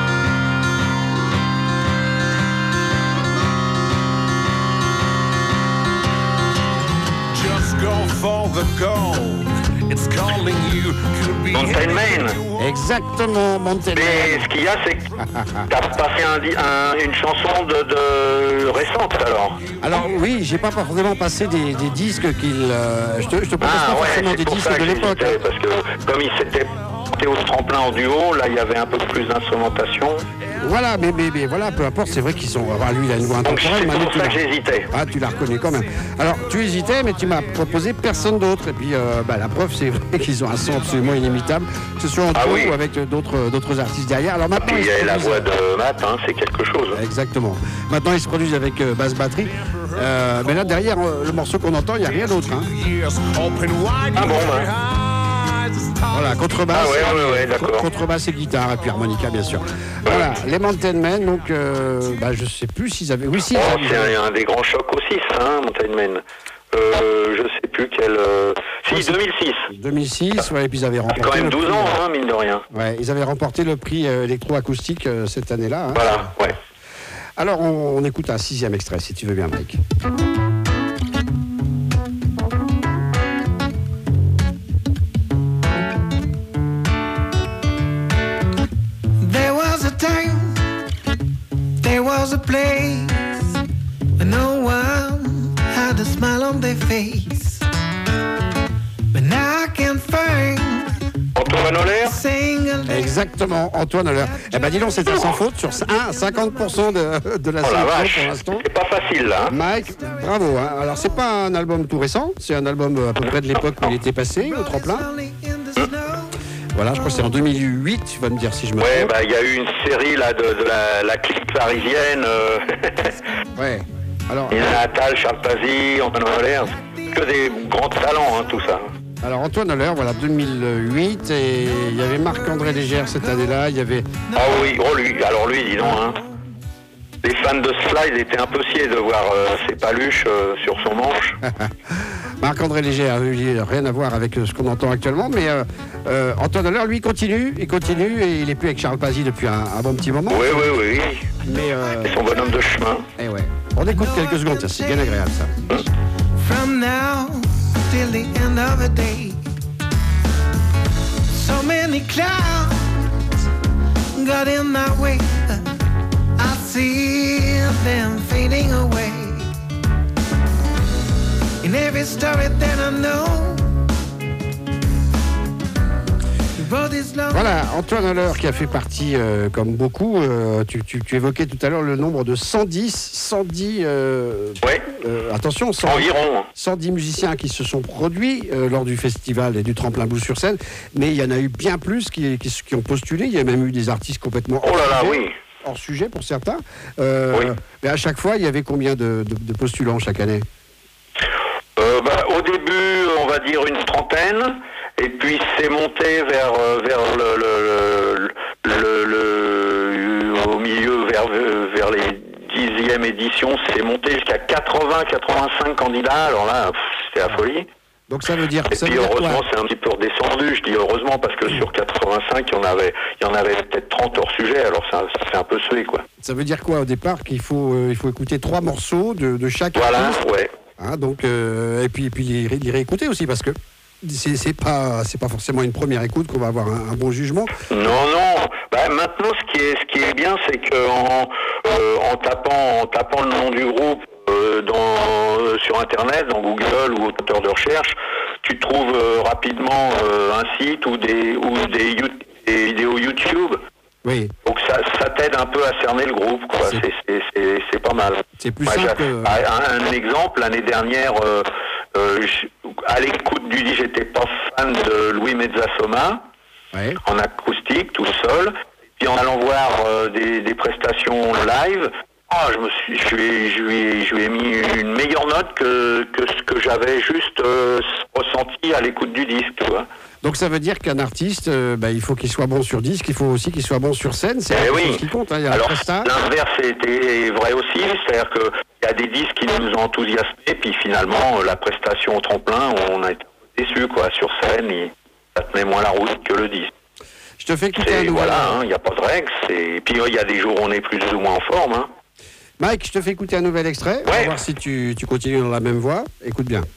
Just go for the gold. It's calling you. Could be Mountain Man. Exactement, Mountain Mais Man. ce qu'il y a, c'est que t'as passé un, di- un- une chanson de, de récente alors. Alors oui, j'ai pas forcément passé des, des disques qu'il. euh, je te, je te propose Ah pas ouais, forcément c'est des pour disques ça de que l'époque. j'hésitais, hein. parce que comme il s'était porté au tremplin en duo, là il y avait un peu plus d'instrumentation. Voilà, mais, mais, mais voilà, peu importe, c'est vrai qu'ils sont. Alors, lui, il a une voix Donc c'est intemporelle, Manu, pour tu ça l'as- que j'hésitais. Ah, tu l'as reconnu quand même. Alors, tu hésitais, mais tu m'as proposé personne d'autre. Et puis, euh, bah, la preuve, c'est vrai qu'ils ont un son absolument inimitable, que ce soit en Ah duo oui. ou avec d'autres, d'autres artistes derrière. Alors maintenant, Puis ils se il y a la produisent- voix de Matt, hein, c'est quelque chose. Exactement. Maintenant, ils se produisent avec euh, basse batterie. Euh, mais là, derrière, euh, le morceau qu'on entend, il n'y a rien d'autre. Hein. years. Open wide Ah bon, your ben. eyes. It's time. Voilà, contrebasse, Ah ouais, ouais, ouais, co- d'accord. contrebasse et guitare, et puis harmonica, bien sûr. Voilà, les Mountain Men, donc, euh, bah, je sais plus s'ils avaient. Oui, si, ils Oh, avaient- c'est un, un des grands chocs aussi, ça, hein, Mountain Man. Euh, je sais plus quel. euh, Si, deux mille six. deux mille six, ouais, et puis ils avaient remporté. Quand même le douze prix, ans, euh, hein, mine de rien. Ouais, ils avaient remporté le prix euh, électroacoustique euh, cette année-là. hein. Voilà, ouais. Alors, on, on écoute un sixième extrait, si tu veux bien, Mike. There was a time, there was a place where no one had a smile on their face. But now I can find Antoine Holler. a single day. Exactement, Antoine Holler. Eh ben dis donc, c'est un sans faute sur un, cinquante pour cent de, de la Oh la sélection vache, pour l'instant. c'est pas facile là. hein. Mike, bravo. Hein. Alors, c'est pas un album tout récent, c'est un album euh, à peu près de l'époque où il était passé, au tremplin. Only in the snow. Voilà, je crois que c'est en deux mille huit, tu vas me dire si je me Ouais, trompe. bah il y a eu une série là de, de la, la clique parisienne. Euh... Ouais. Alors, Nina Attal, Charles Pazzi, Antoine Holler. Que des grands talents, hein, tout ça. alors Antoine Holler, voilà, deux mille huit, et il y avait Marc-André Légère cette année-là, il y avait... Ah oui, oh lui, alors lui, dis donc, hein. Les fans de Slide étaient un peu sciés de voir euh, ses paluches euh, sur son manche. Marc-André Légère, lui, il a rien à voir avec euh, ce qu'on entend actuellement, mais euh, euh, Antoine Holler, lui, continue, il continue, et il est plus avec Charles Pazzi depuis un, un bon petit moment. Oui, oui, oui. Mais, euh, C'est son bonhomme de chemin. eh ouais. On écoute quelques secondes, ça, c'est bien agréable, ça. From now till the end of the day. So many clouds got in my way. I see them fading away. In every story that I know. you wrote this long- Voilà, Antoine Holler qui a fait partie, euh, comme beaucoup, euh, tu, tu- tu évoquais tout à l'heure le nombre de cent dix, cent dix, euh, Ouais, euh, attention, cent, environ. cent dix musiciens qui se sont produits euh, lors du festival et du tremplin blues sur scène, mais il y en a eu bien plus qui, qui, qui ont postulé, il y a même eu des artistes complètement Oh là là, hors sujet, oui. hors sujet pour certains. Euh, Oui. Mais à chaque fois, il y avait combien de, de- de postulants chaque année? Euh, bah, au début, on va dire une trentaine, et puis c'est monté vers euh, vers le, le, le, le- le- au milieu vers vers les dixième éditions, c'est monté jusqu'à quatre-vingts, quatre-vingt-cinq candidats. Alors là, pff, c'était la folie. Donc ça veut dire... Et ça puis veut dire heureusement, quoi? c'est un petit peu redescendu. Je dis heureusement parce que sur quatre-vingt-cinq, il y en avait, il y en avait peut-être trente hors sujet. Alors ça, ça fait un peu suer, quoi. Ça veut dire quoi au départ? Qu'il faut, euh, il faut écouter trois morceaux de, de chaque Voilà, artiste. ouais. Hein, donc, euh, et puis, et puis les, ré- les réécouter aussi, parce que c'est, c'est pas, c'est pas forcément une première écoute qu'on va avoir un, un bon jugement. Non, non. Bah, maintenant, ce qui est, ce qui est bien, c'est qu'en euh, en tapant, en tapant le nom du groupe euh, dans, euh, sur Internet, dans Google ou au moteur de recherche, tu trouves euh, rapidement euh, un site ou des, ou des, you- des vidéos YouTube. Oui, Donc ça, ça t'aide un peu à cerner le groupe, quoi. C'est- C'est, c'est, c'est, c'est pas mal. c'est plus Moi, simple j'ai- que... Un, un exemple, l'année dernière, euh, euh, je- à l'écoute du disque, j'étais pas fan de Louis Mezzasoma, Ouais. en acoustique, tout seul. Puis en allant voir euh, des, des prestations live, ah, je me suis, je lui, ai- je lui ai- je lui ai mis une meilleure note que, que ce que j'avais juste euh, ressenti à l'écoute du disque, tu vois. Donc ça veut dire qu'un artiste, euh, bah, il faut qu'il soit bon sur disque, il faut aussi qu'il soit bon sur scène, c'est Eh la oui. chose qui compte. Hein. Il y a Alors, la presta. l'inverse était vrai aussi, c'est-à-dire qu'il y a des disques qui nous ont enthousiasmés, puis finalement, euh, la prestation au tremplin, on a été déçus, quoi. Sur scène, il, ça tenait moins la route que le disque. Je te fais écouter un C'est, nouvel... voilà, il n'y a pas de règle. C'est... Puis il y a des jours où on est plus ou moins en forme. Hein. Mike, je te fais écouter un nouvel extrait. On va Ouais. voir si tu, tu continues dans la même voie. Écoute bien.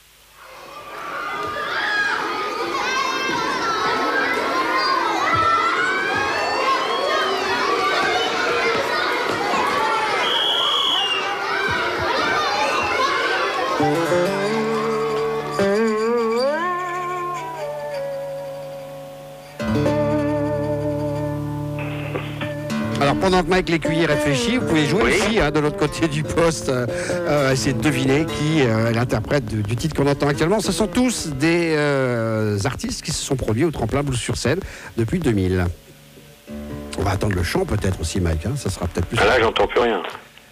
Alors pendant que Mike Lécuyer réfléchit, vous pouvez jouer Oui. ici, hein, de l'autre côté du poste, euh, euh, essayer de deviner qui euh, est l'interprète de- du titre qu'on entend actuellement. Ce sont tous des euh, artistes qui se sont produits au tremplin Blues sur scène depuis deux mille. On va attendre le chant peut-être aussi, Mike. Hein, ça sera peut-être plus. Ah, là, j'entends plus rien.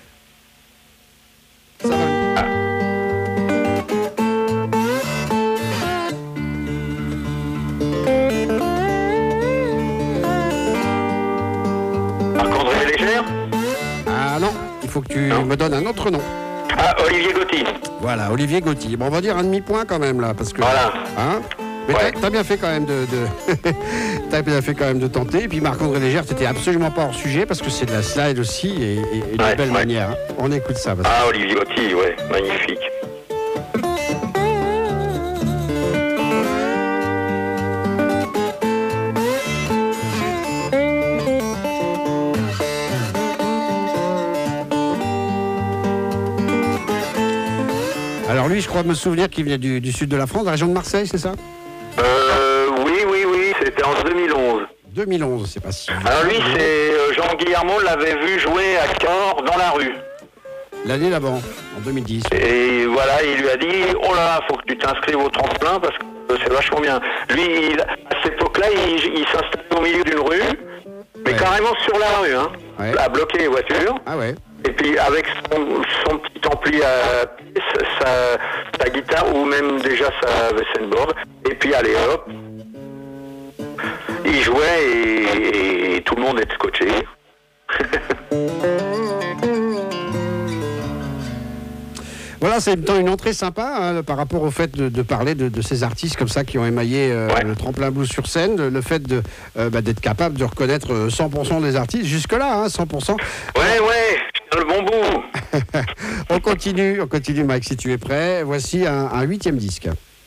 Ça va. Marc-André Légère. Ah non, il faut que tu Non. me donnes un autre nom. Ah, Olivier Gauthier. Voilà, Olivier Gauthier. Bon, on va dire un demi-point quand même là, parce que. Voilà. Hein, mais Ouais. t'as, t'as bien fait quand même de, de t'as bien fait quand même de tenter. Et puis Marc-André Légère, t'étais absolument pas hors sujet parce que c'est de la slide aussi et, et- et de Ouais, belle ouais. manière. hein. On écoute ça. Parce... Ah, Olivier Gauthier, ouais, magnifique. Alors lui, je crois me souvenir qu'il venait du, du sud de la France, de la région de Marseille, c'est ça? Euh, oui, oui, oui, c'était en deux mille onze. deux mille onze, c'est pas si. Alors lui, c'est euh, Jean Guillermo l'avait vu jouer à Cahors dans la rue. L'année d'avant, en deux mille dix. Et voilà, il lui a dit, oh là, faut que tu t'inscrives au tremplin parce que c'est vachement bien. Lui, il- à cette époque-là, il, il s'installait au milieu d'une rue, mais Ouais. carrément sur la rue, hein, Ouais. à bloquer les voitures. Ah ouais. Et puis avec son, son petit ampli à pièce, sa, sa guitare ou même déjà sa Wessenboard. Et puis allez hop, il jouait et, et tout le monde était scotché. Voilà, c'est une, une entrée sympa hein, par rapport au fait de, de parler de, de ces artistes comme ça qui ont émaillé euh, Ouais. le tremplin blues sur scène, le, le fait de, euh, bah, d'être capable de reconnaître euh, cent pour cent des artistes, jusque-là, hein, cent pour cent. Ouais, ouais, je tiens le bon bout. On continue, on continue Mike, si tu es prêt. Voici un, un huitième disque.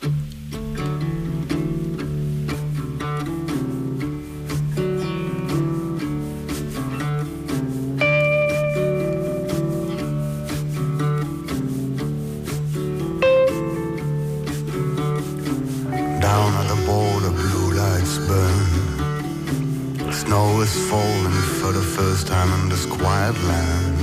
Down at the border, blue lights burn. Snow is falling for the first time in this quiet land.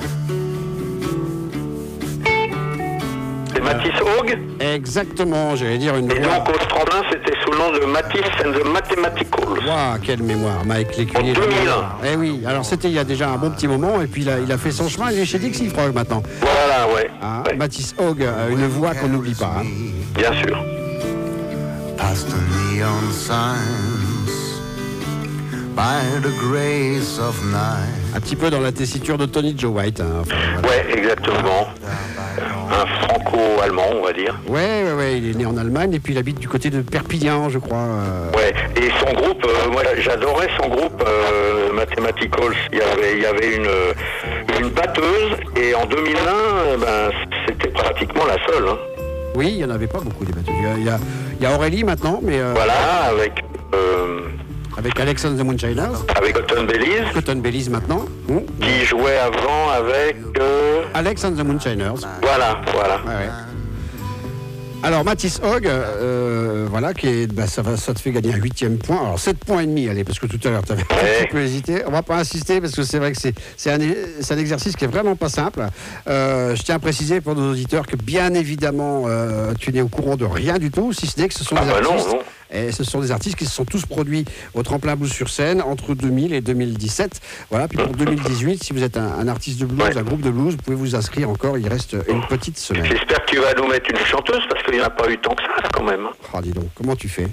C'est Matisse Haug. Exactement, j'allais dire une Et voix. donc au tremplin, c'était sous le nom de Matisse and the Mathematicals. Waouh, quelle mémoire, Mike Lécuyer. En deux mille un. Eh oui, alors c'était il y a déjà un bon petit moment, et puis il a, il a fait son chemin, il est chez Dixie Frog maintenant. Voilà, ouais. Hein, Ouais, Matisse Haug, euh, une voix qu'on n'oublie pas. hein. bien sûr. Past the neon signs, by the grace of night. Un petit peu dans la tessiture de Tony Joe White. hein, enfin, voilà. Ouais, exactement. Un franco-allemand. allemand, on va dire. Ouais, ouais, ouais, il est né en Allemagne et puis il habite du côté de Perpignan, je crois. euh. Ouais, et son groupe, euh, moi j'adorais son groupe euh, Mathematicals. Il y avait, il y avait une, une batteuse et en deux mille un, ben, c'était pratiquement la seule. Hein. Oui, il n'y en avait pas beaucoup des bateaux. Il y a, il y a, il y a Aurélie maintenant, mais euh, Voilà, avec, euh, avec Alex and the Moonshiners, avec Cotton Bellies, Cotton Bellies maintenant. Mmh. qui jouait avant avec... euh, Alex and the Moonshiners. Voilà, voilà. Ouais, ouais. Alors Mathis Hogg, euh, voilà, qui est, bah, ça, va, ça te fait gagner un huitième point. Alors sept points et demi, allez, parce que tout à l'heure tu avais Ouais. un petit peu hésité. On va pas insister parce que c'est vrai que c'est, c'est, un, c'est un exercice qui est vraiment pas simple. Euh, je tiens à préciser pour nos auditeurs que bien évidemment euh, tu n'es au courant de rien du tout, si ce n'est que ce sont Ah des bah non, artistes. non. Et ce sont des artistes qui se sont tous produits au Tremplin Blues sur scène entre deux mille et deux mille dix-sept. Voilà, puis pour deux mille dix-huit, si vous êtes un, un artiste de blues, Ouais. un groupe de blues, vous pouvez vous inscrire encore, il reste une petite semaine. J'espère que tu vas nous mettre une chanteuse parce qu'il n'y en a pas eu tant que ça quand même. Ah, dis donc, comment tu fais?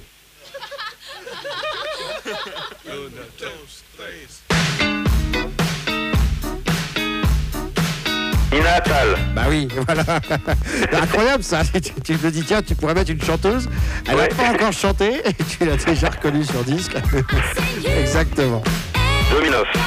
Nina Attal. Bah oui, voilà. C'est incroyable ça. Tu, tu me dis, tiens, tu pourrais mettre une chanteuse. Elle n'a Ouais. pas encore chanté et tu l'as déjà reconnue sur disque. Exactement. deux mille neuf.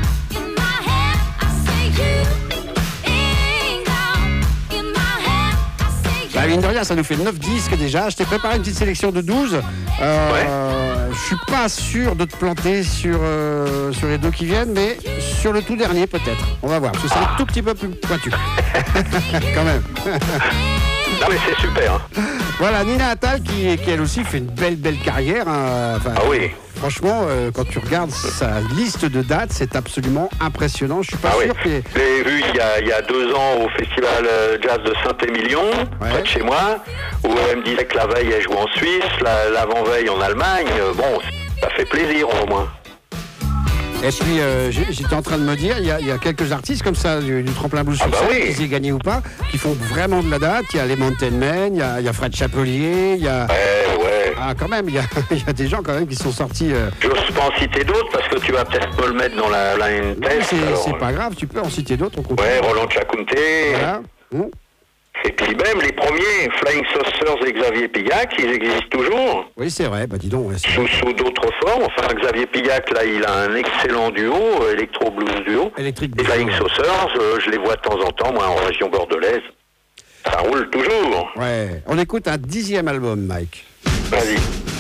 Bah mine de rien, ça nous fait neuf disques déjà. Je t'ai préparé une petite sélection de douze. Euh, Ouais. Je suis pas sûr de te planter sur, euh, sur les deux qui viennent, mais sur le tout dernier peut-être. On va voir, parce que c'est un tout petit peu plus pointu. Quand même. Non mais c'est super. Hein. Voilà, Nina Attal qui, qui elle aussi fait une belle belle carrière. hein. Enfin, Ah oui. Franchement, euh, quand tu regardes sa liste de dates, c'est absolument impressionnant. Je suis pas Ah oui. sûr que... Je l'ai vu il y, a, il y a deux ans au festival euh, jazz de Saint-Émilion, Ouais. près de chez moi, où elle me disait que la veille elle jouait en Suisse, la- l'avant-veille en Allemagne. Euh, Bon, ça fait plaisir au moins. Et puis, euh, j'ai- j'étais en train de me dire, il y, a- il y a quelques artistes comme ça du, du Tremplin Blues Ah sur bah scène, oui. qu'ils aient gagné ou pas, qui font vraiment de la date. Il y a les Mountain Men, il y a, il y a Fred Chapelier, il y a... Ouais, ouais. Ah, quand même, il y a, il y a des gens quand même qui sont sortis... euh, J'ose pas en citer d'autres parce que tu vas peut-être me le mettre dans la line non, test. c'est alors, c'est pas grave, tu peux en citer d'autres, on continue. Ouais, Roland Chacunte. Voilà. Hum. Et puis même les premiers, Flying Saucers et Xavier Pigac, ils existent toujours. Oui, c'est vrai, bah dis donc. ouais, c'est- Sous, sous d'autres formes. Enfin, Xavier Pigac, là, il a un excellent duo, euh, électro-blues duo. Électrique Et Blues. Flying Saucers, euh, je les vois de temps en temps, moi, en région bordelaise. Ça roule toujours. Ouais, on écoute un dixième album, Mike. Vas-y.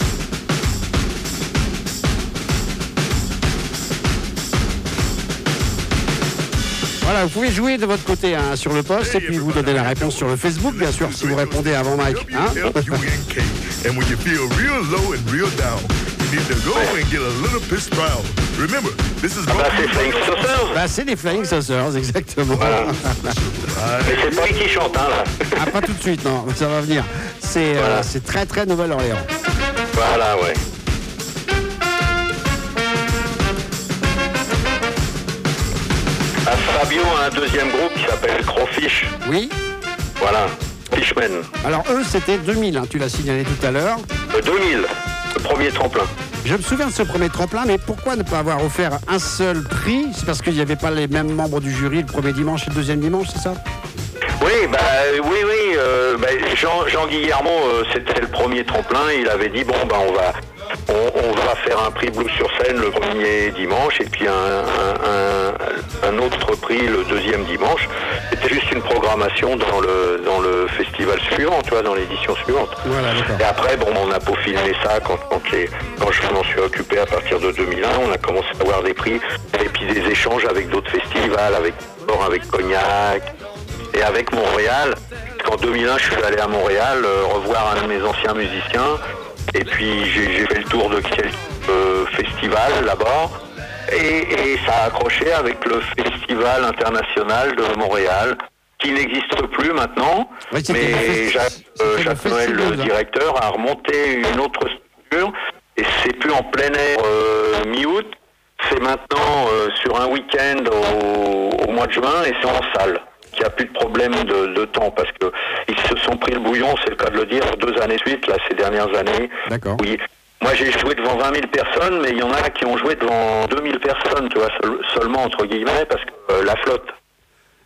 Voilà, vous pouvez jouer de votre côté hein, sur le poste et puis vous donner la réponse sur le Facebook, bien sûr, si vous répondez avant Mike. Hein. W F U N K. And when you feel real low and real down, you need to go and get a little piss proud. Remember, this is Ah bah, c'est Flying Saucers. Bah, c'est les Flying Saucers, exactement. Voilà. Mais c'est pas lui qui chante, hein, là. Ah, pas tout de suite, non, ça va venir. C'est euh, Voilà. c'est très très Nouvelle-Orléans. Voilà, ouais. Ah, Fabio a un deuxième groupe qui s'appelle Crawfish. Oui. Voilà. Fishman. Alors eux, c'était deux mille, hein, tu l'as signalé tout à l'heure. Euh, deux mille. Le premier tremplin. Je me souviens de ce premier tremplin, mais pourquoi ne pas avoir offert un seul prix? C'est parce qu'il n'y avait pas les mêmes membres du jury le premier dimanche et le deuxième dimanche, c'est ça? Oui, bah oui, oui. euh, bah, Jean, Jean Guillermo, euh, c'était le premier tremplin. Il avait dit bon, bah on va, on, on va faire un prix blues sur scène le premier dimanche et puis un, un, un, un autre prix le deuxième dimanche. C'était juste une programmation dans le dans le festival suivant, tu vois, dans l'édition suivante. Voilà, d'accord. Et après, bon, on a peaufiné ça quand, quand, les, quand je m'en suis occupé à partir de deux mille un. On a commencé à avoir des prix et puis des échanges avec d'autres festivals, avec avec Cognac. Et avec Montréal, en deux mille un, je suis allé à Montréal euh, revoir un de mes anciens musiciens. Et puis j'ai j'ai fait le tour de quelques euh, festivals là-bas. Et, et ça a accroché avec le Festival international de Montréal, qui n'existe plus maintenant. Oui, c'était le mais festi- Jacques, c'était euh, le Jacques Noël, festival, le là. directeur, a remonté une autre structure. Et c'est plus en plein air euh, mi-août. C'est maintenant euh, sur un week-end au, au mois de juin et c'est en salle. Il n'y a plus de problème de, de temps parce que ils se sont pris le bouillon, c'est le cas de le dire, deux années suite, là, ces dernières années. D'accord. Oui. Moi, j'ai joué devant vingt mille personnes, mais il y en a qui ont joué devant deux mille personnes, tu vois, seul- seulement entre guillemets, parce que euh, la flotte.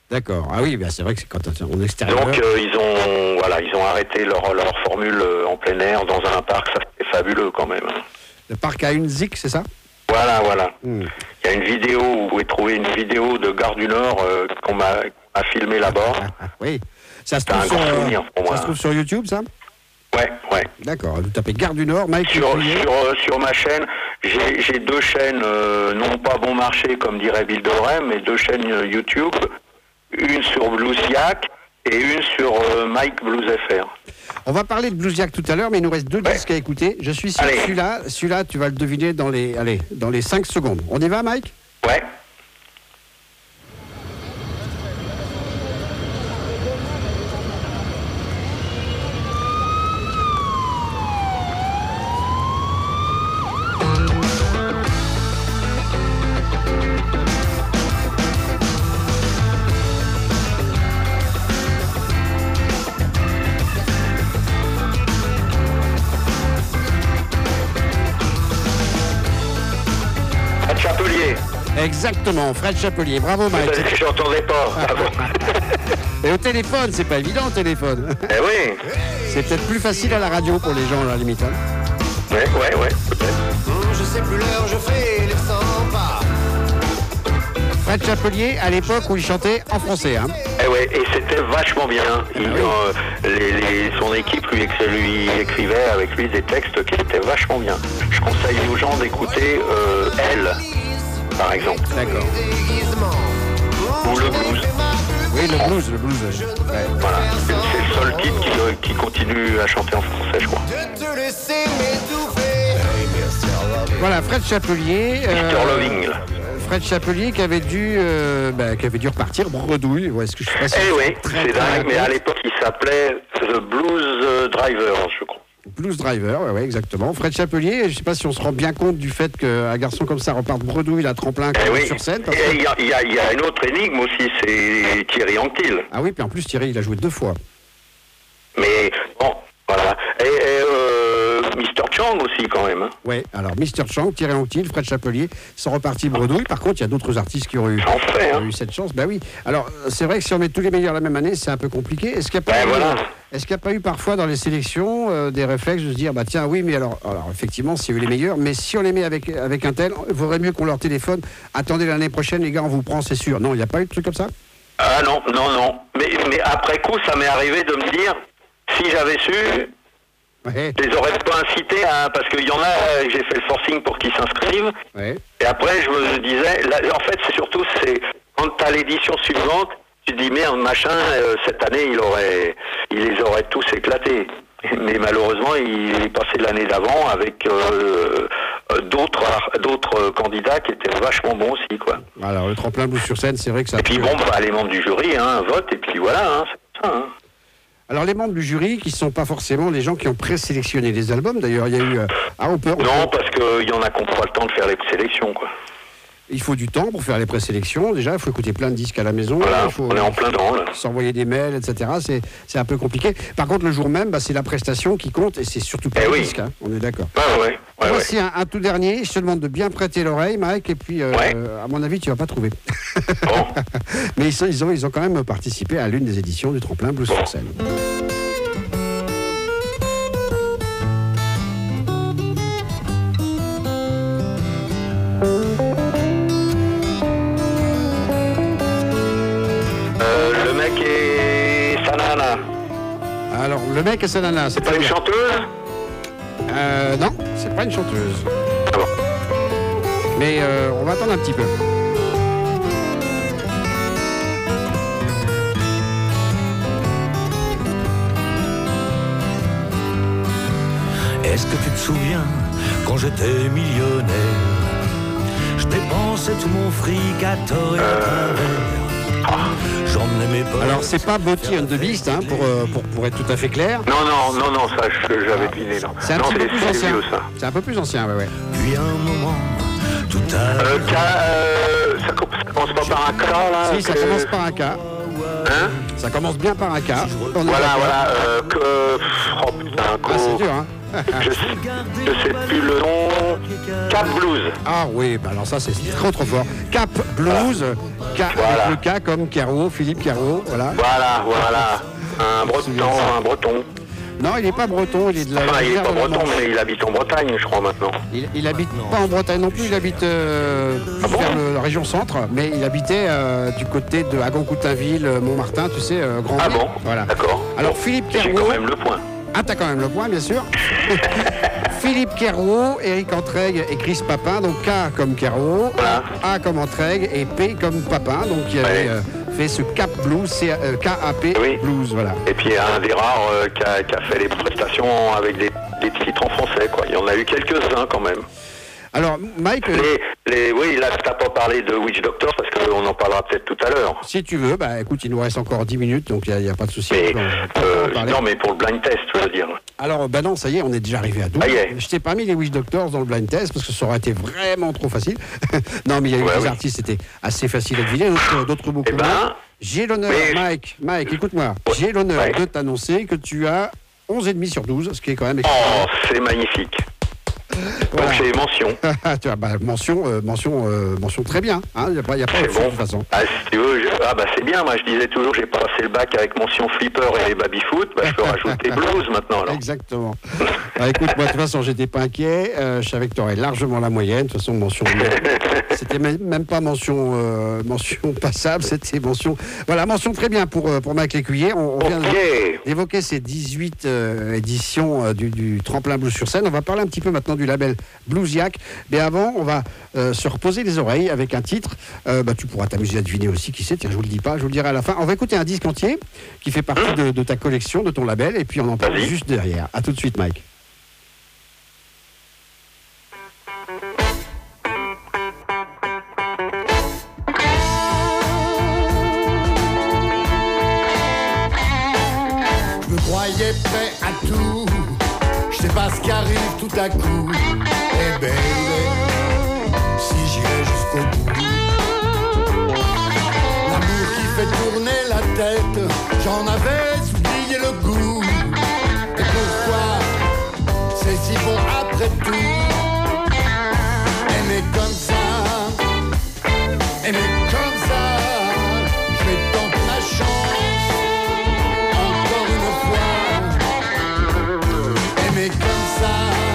D'accord. Ah oui, bah c'est vrai que c'est quand on est extérieur. Donc euh, ils ont voilà, ils ont arrêté leur, leur formule euh, en plein air dans un parc, ça c'est fabuleux quand même. Le parc à Unzik, c'est ça? Voilà, voilà. Hmm. Il y a une vidéo, vous pouvez trouver une vidéo de Gare du Nord euh, qu'on m'a, m'a filmé là-bas. Ah, ah, oui. Ça se C'est trouve un sur, grand euh, souvenir pour moi. ça se trouve sur YouTube, ça? Ouais, ouais. D'accord. Vous tapez Gare du Nord, Mike. Sur, Lecuyer. sur, euh, sur ma chaîne, j'ai, j'ai deux chaînes, euh, non pas bon marché comme dirait Bill Dorem, mais deux chaînes euh, YouTube. Une sur Bluesyak et une sur euh, Mike Blues F R. On va parler de Bluesyak tout à l'heure, mais il nous reste deux Ouais. disques à écouter. Je suis sûr que Allez. celui-là, celui-là, tu vas le deviner dans les, allez, dans les cinq secondes. On y va, Mike? Ouais. Fred Chapelier. Exactement, Fred Chapelier. Bravo, Mike. Je n'entendais pas. Ah bon. Et au téléphone, c'est pas évident au téléphone. Eh oui. C'est peut-être plus facile à la radio pour les gens, à la limite. Hein. Ouais, ouais, ouais, peut-être. Je sais plus l'heure, je fais les cent pas. Fred Chapelier, à l'époque où il chantait en français. Hein. Eh ouais, et c'était vachement bien. Il, Ah oui. euh, les, les- son équipe lui, écri- lui écrivait avec lui des textes qui étaient vachement bien. Je conseille aux gens d'écouter euh, Elle, par exemple, D'accord. ou le blues. Oui, le blues, le blues. Ouais. Voilà, c'est c'est le seul titre qui, euh, qui continue à chanter en français, je crois. De te laisser m'étouffer. Voilà, Fred Chapelier. euh, mister Loving. là. Fred Chapelier qui avait dû, euh, bah, qui avait dû repartir bredouille. Ouais, est-ce que je sais pas si Eh oui, très, c'est très dingue, mais à rapide. l'époque il s'appelait The Blues euh, Driver, je crois. Blues Driver, ouais, ouais, exactement. Fred Chapelier, je sais pas si on se rend bien compte du fait qu'un garçon comme ça reparte bredouille, à tremplin Eh oui. sur scène. parce que- Et il y, a- il y a- il y a une autre énigme aussi, c'est Thierry Anctil. Ah oui, puis en plus Thierry, il a joué deux fois. Mais bon, voilà. Et, et euh, mister Chang aussi quand même. hein. Ouais, alors mister Chang, Thierry Anctil, Fred Chapelier sont repartis bredouille. Par contre, il y a d'autres artistes qui ont eu, J'en fais, qui ont hein. eu cette chance. Bah oui. Alors, c'est vrai que si on met tous les meilleurs la même année, c'est un peu compliqué. Est-ce qu'il n'y a, pas Ben eu- voilà. est-ce qu'il n'y a pas eu parfois dans les sélections euh, des réflexes de se dire, bah tiens, oui, mais alors, alors effectivement, s'il y a eu les meilleurs, mais si on les met avec, avec un tel, il vaudrait mieux qu'on leur téléphone. Attendez l'année prochaine, les gars, on vous prend, c'est sûr. Non, il n'y a pas eu de truc comme ça? Ah non, non, non. Mais, mais après coup, ça m'est arrivé de me dire, si j'avais su, Ouais, je les aurais pas incités à... Parce qu'il y en a, euh, j'ai fait le forcing pour qu'ils s'inscrivent. ouais. Et après, je me disais, là, en fait, c'est surtout, c'est quand tu as l'édition suivante, tu te dis, merde, machin, euh, cette année, il aurait, il les aurait tous éclatés. Mais malheureusement, il est passé l'année d'avant avec euh, euh, d'autres, d'autres candidats qui étaient vachement bons aussi, quoi. Alors, le tremplin blues sur scène, c'est vrai que ça. Et puis peut- bon, bah, les membres du jury, hein, votent, et puis voilà, hein, c'est ça. Hein. Alors, les membres du jury, qui ne sont pas forcément les gens qui ont présélectionné les albums, d'ailleurs, il y a eu. euh, Ah, on peut. on Non, peut- parce qu'il y en a qui n'ont pas le temps de faire les sélections, quoi. Il faut du temps pour faire les présélections. Déjà, il faut écouter plein de disques à la maison. Voilà, il faut on est en plein dedans, là. s'envoyer des mails, et cetera. C'est, c'est un peu compliqué. Par contre, le jour même, bah, c'est la prestation qui compte et c'est surtout pas Eh le oui. disque. Hein. On est d'accord. Ouais, ouais, ouais, ouais. Voici un, un tout dernier. Je te demande de bien prêter l'oreille, Mike. Et puis, euh, Ouais. à mon avis, tu vas pas trouver. Bon. Mais ils, sont- ils ont, ils ont quand même participé à l'une des éditions du Tremplin Blues sur scène. Euh, le mec est Sanana. Alors, le mec et sa nana, c'est C'est pas très une bien. chanteuse? Euh, non, c'est pas une chanteuse. Ah bon. Mais euh, on va attendre un petit peu. Est-ce que tu te souviens quand j'étais millionnaire? Je dépensais tout mon fric à tort et à travers. J'emmenais mes potes. Alors, c'est pas Beauty and the Beast, hein, pour, euh, pour, pour être tout à fait clair. Non, non, non, non, ça, je- j'avais deviné, non. C'est un non, petit peu c'est plus c'est ancien. vieux, ça. C'est un peu plus ancien, ouais, ouais. Puis un moment, tout a. Euh, K, euh, ça, com- ça commence pas par un K, là? Si, ça que- commence par un K. Hein? Ça commence bien par un K. On est Voilà, d'accord. voilà, euh, que... pff, Oh, putain, Ah, c'est co... dur, hein. je, sais, je sais plus le nom. Cap Blues. Ah oui, bah alors ça c'est trop trop fort. Cap Blues, K, Voilà. avec le K comme Caro, Philippe Caro, voilà. Voilà, voilà. Un breton, un breton. Non, il n'est pas breton, il est de la. Enfin, il n'est pas de la breton, Manche. mais il habite en Bretagne, je crois, maintenant. Il, il habite pas en Bretagne non plus, il habite euh, Ah bon vers le- la région centre, mais il habitait euh, du côté de Agon-Coutainville, euh, Montmartin, tu sais, euh, Grand. Ah bon Voilà. D'accord. Alors Bon, Philippe j'ai Kerwo. quand même le point. Ah, t'as quand même le point, bien sûr. Philippe Kerwo, Éric Entraigues et Chris Papin, donc K comme Kerwo, Voilà. A comme Entraigues et P comme Papin, donc il avait Ouais. euh, fait ce Cap Blues, C- euh, K A P Oui. Blues, voilà. Et puis, il y a un des rares euh, qui, a, qui a fait les prestations avec des, des titres en français, quoi. Il y en a eu quelques-uns, quand même. Alors, Mike, euh, Les, les, oui, là, t'as pas parlé de Witch Doctor, parce qu'on en parlera peut-être tout à l'heure. si tu veux, bah écoute, il nous reste encore dix minutes, donc il n'y a, pas de souci. Mais, on peut- on peut euh, en parler. non, mais pour le blind test, je veux dire. Alors, bah non, ça y est, on est déjà arrivé à douze. Ça y est. Je t'ai pas mis les Witch Doctors dans le blind test parce que ça aurait été vraiment trop facile. non, mais il y a eu Ouais, des oui. artistes, c'était assez facile à deviner, d'autres, d'autres beaucoup Eh ben, moins. J'ai l'honneur, mais- Mike, Mike, écoute-moi, Ouais. j'ai l'honneur Ouais. de t'annoncer que tu as onze virgule cinq sur douze, ce qui est quand même Oh, extraordinaire. c'est magnifique. Voilà. Donc, j'ai mention. tu vois, bah, mention, euh, mention, euh, mention très bien. Il n'y a pas, y a pas C'est autre chose, bon. de toute façon. Ah, si tu veux, je- ah, bah c'est bien. Moi, je disais toujours, j'ai passé le bac avec mention flipper et baby-foot. Bah, je peux rajouter blues maintenant, alors. Exactement. Bah, écoute, moi, de toute façon, j'étais pas inquiet. Euh, je savais que tu aurais largement la moyenne. De toute façon, mention. C'était même, même pas mention, euh, mention passable, c'était mention. Voilà, mention très bien pour, euh, pour Mike Lécuyer. On, on vient Ok. d'évoquer ces dix-huit euh, éditions euh, du, du Tremplin Blues sur scène. On va parler un petit peu maintenant du label Bluesiac. Mais avant, on va euh, se reposer les oreilles avec un titre. Euh, bah, tu pourras t'amuser à deviner aussi qui c'est. Tiens, je vous le dis pas, je vous le dirai à la fin. On va écouter un disque entier qui fait partie de, de ta collection, de ton label. Et puis on en parle Vas-y. juste derrière. À tout de suite, Mike. Je me croyais prêt à tout. Je sais pas ce qui arrive tout à coup. Eh ben, si j'irais jusqu'au bout. L'amour qui fait tourner la tête, j'en avais oublié le goût. Et pourquoi c'est si bon après tout? Aimer comme ça, aimer comme ça, je vais tenter ma chance. Encore une fois, aimer comme ça,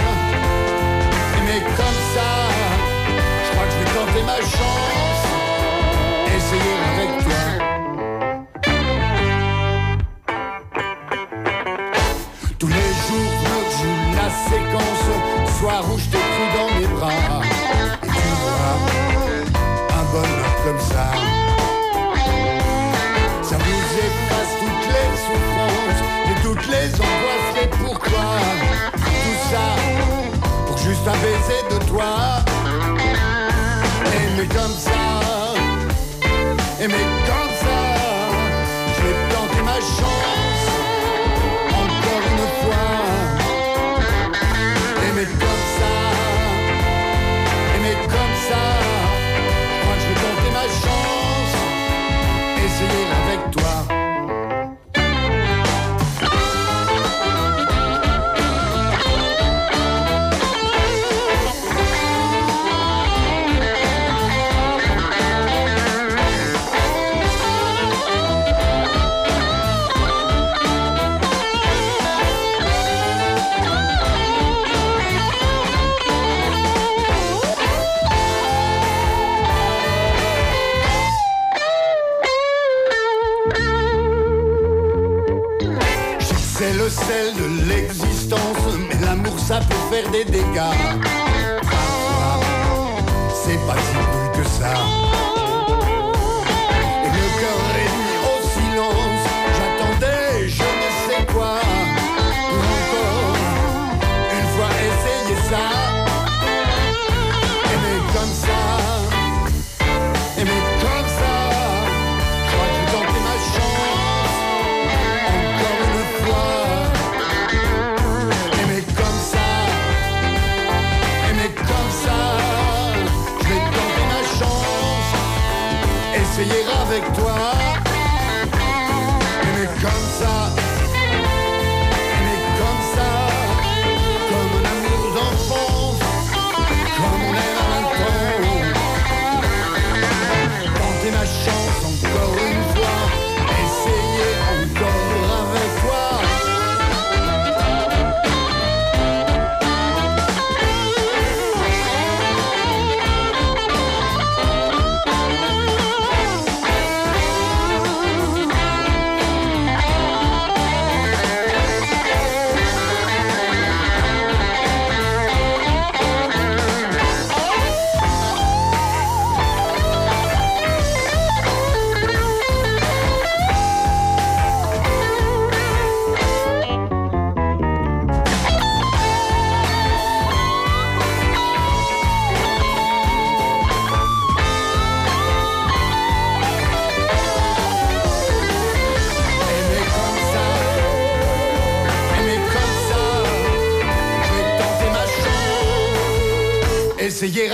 aimer comme ça, je crois que je vais tenter ma chance, essayer avec toi. Tous les jours je me joue la séquence, soir où je t'ai pris dans mes bras, et tu vois, un bonheur comme ça. Ça vous efface toutes les souffrances et toutes les angoisses, les pourquoi. Tout ça pour juste un baiser de toi. Aimer comme ça, aimer comme ça, je vais tenter ma chance. Encore une fois, aimer comme ça, aimer comme ça, je crois que je vais tenter ma chance. Essayer avec toi. C'est le sel de l'existence, mais l'amour ça peut faire des dégâts. Parfois, c'est pas si cool que ça. Et le cœur réduit au silence, j'attendais je ne sais quoi. Pour encore une fois essayer ça. Aimer comme ça, aimer comme ça, je crois que je vais tenter ma chance. Encore une fois, aimer comme ça, aimer comme ça, je vais tenter ma chance, essayer avec toi. Aimer comme ça, aimer comme ça,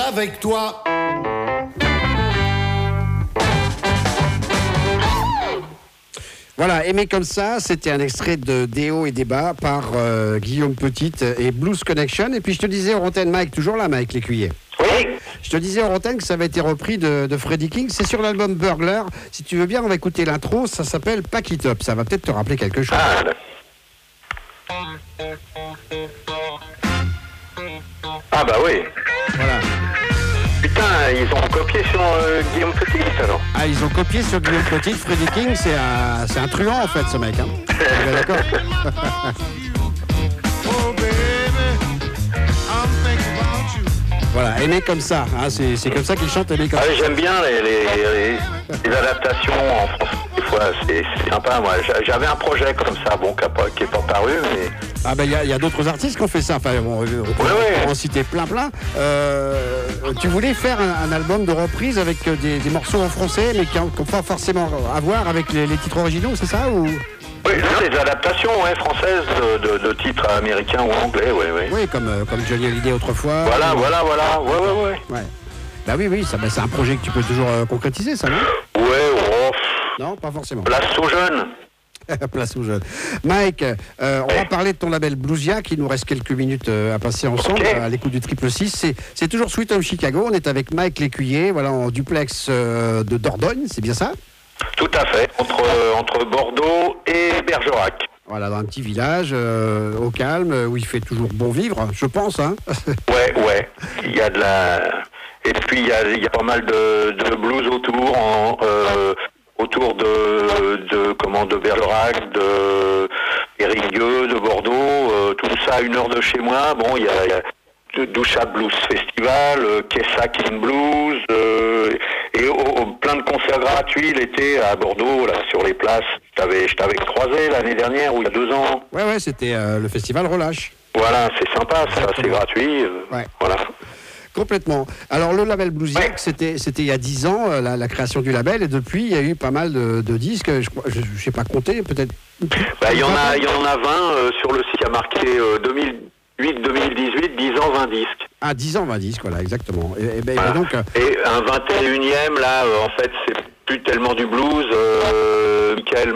avec toi. Voilà, Aimer comme ça, c'était un extrait de Des hauts et des bas par euh, Guillaume Petite et Blues Connection. Et puis je te disais en antenne, Mike, toujours là, Mike Lécuyer. Oui. Je te disais en antenne que ça avait été repris de, de Freddie King. C'est sur l'album Burglar. Si tu veux bien, on va écouter l'intro. Ça s'appelle Pack It Up. Ça va peut-être te rappeler quelque chose. Ah, là. Ah bah oui. Voilà. Putain, ils ont copié sur euh, Guillaume Petit alors. Ah, ils ont copié sur Guillaume Petit. Freddie King, c'est un, c'est un truand en fait, ce mec. Hein. On est d'accord. Oh baby, I'm thinking about you. Voilà, Aimer comme ça. Hein, c'est, c'est comme ça qu'il chante Aimer comme Ah, ça. j'aime bien les, les, les, les adaptations en français. Des fois, c'est, c'est sympa. Moi, j'avais un projet comme ça, bon, qui n'est pas, pas paru, mais. Ah ben il y, y a d'autres artistes qui ont fait ça. Enfin, bon, on peut Ouais, ouais. en citer plein, plein. Euh, tu voulais faire un, un album de reprise avec des, des morceaux en français, mais qui n'ont pas forcément à voir avec les, les titres originaux, c'est ça ou... Oui, des adaptations ouais, françaises de, de, de titres américains ou anglais, oui, oui. Oui, comme, euh, comme Johnny Hallyday autrefois. Voilà, ou... voilà, voilà. Ouais, ouais, ouais. Ouais. Bah oui, oui, ça, bah, c'est un projet que tu peux toujours euh, concrétiser, ça, non? Ouais, oh, Non, pas forcément. place aux jeunes. Place aux jeunes. Mike, euh, on Ouais. va parler de ton label Bluesiac. Il nous reste quelques minutes euh, à passer ensemble Ok. à l'écoute du Triple six. C'est, c'est toujours Sweet Home Chicago. On est avec Mike Lécuyer, voilà, en duplex euh, de Dordogne, c'est bien ça? Tout à fait. Entre, entre Bordeaux et Bergerac. Voilà, dans un petit village, euh, au calme, où il fait toujours bon vivre, je pense. Hein. Ouais, ouais. Il y a de la. Et puis il y a, il y a pas mal de, de blues autour, en, euh, autour de, de comment de Bergerac, de Périgueux, de Bordeaux, euh, tout ça à une heure de chez moi. Bon, il y a, il y a de Doucha Blues Festival, euh, Kessac in Blues, euh, et oh, oh, plein de concerts gratuits l'été à Bordeaux, là, sur les places. Je t'avais, je t'avais croisé l'année dernière ou il y a deux ans. Ouais, ouais, c'était euh, le festival Relâche. Voilà, c'est sympa, ça, c'est Exactement. gratuit. euh, Ouais. Voilà. Complètement. Alors, le label Bluesiac, Ouais. c'était, c'était il y a dix ans, euh, la, la création du label, et depuis, il y a eu pas mal de, de disques. Je ne sais pas compter, peut-être. Bah, il y en a, il y en a vingt euh, sur le site, il y a marqué euh, deux mille huit deux mille dix-huit, dix ans, vingt disques. Ah, dix ans, vingt disques, voilà, exactement. Et, et ben, Voilà. donc, euh, Et un vingt et unième, là, euh, en fait, c'est plus tellement du blues. Euh, Michael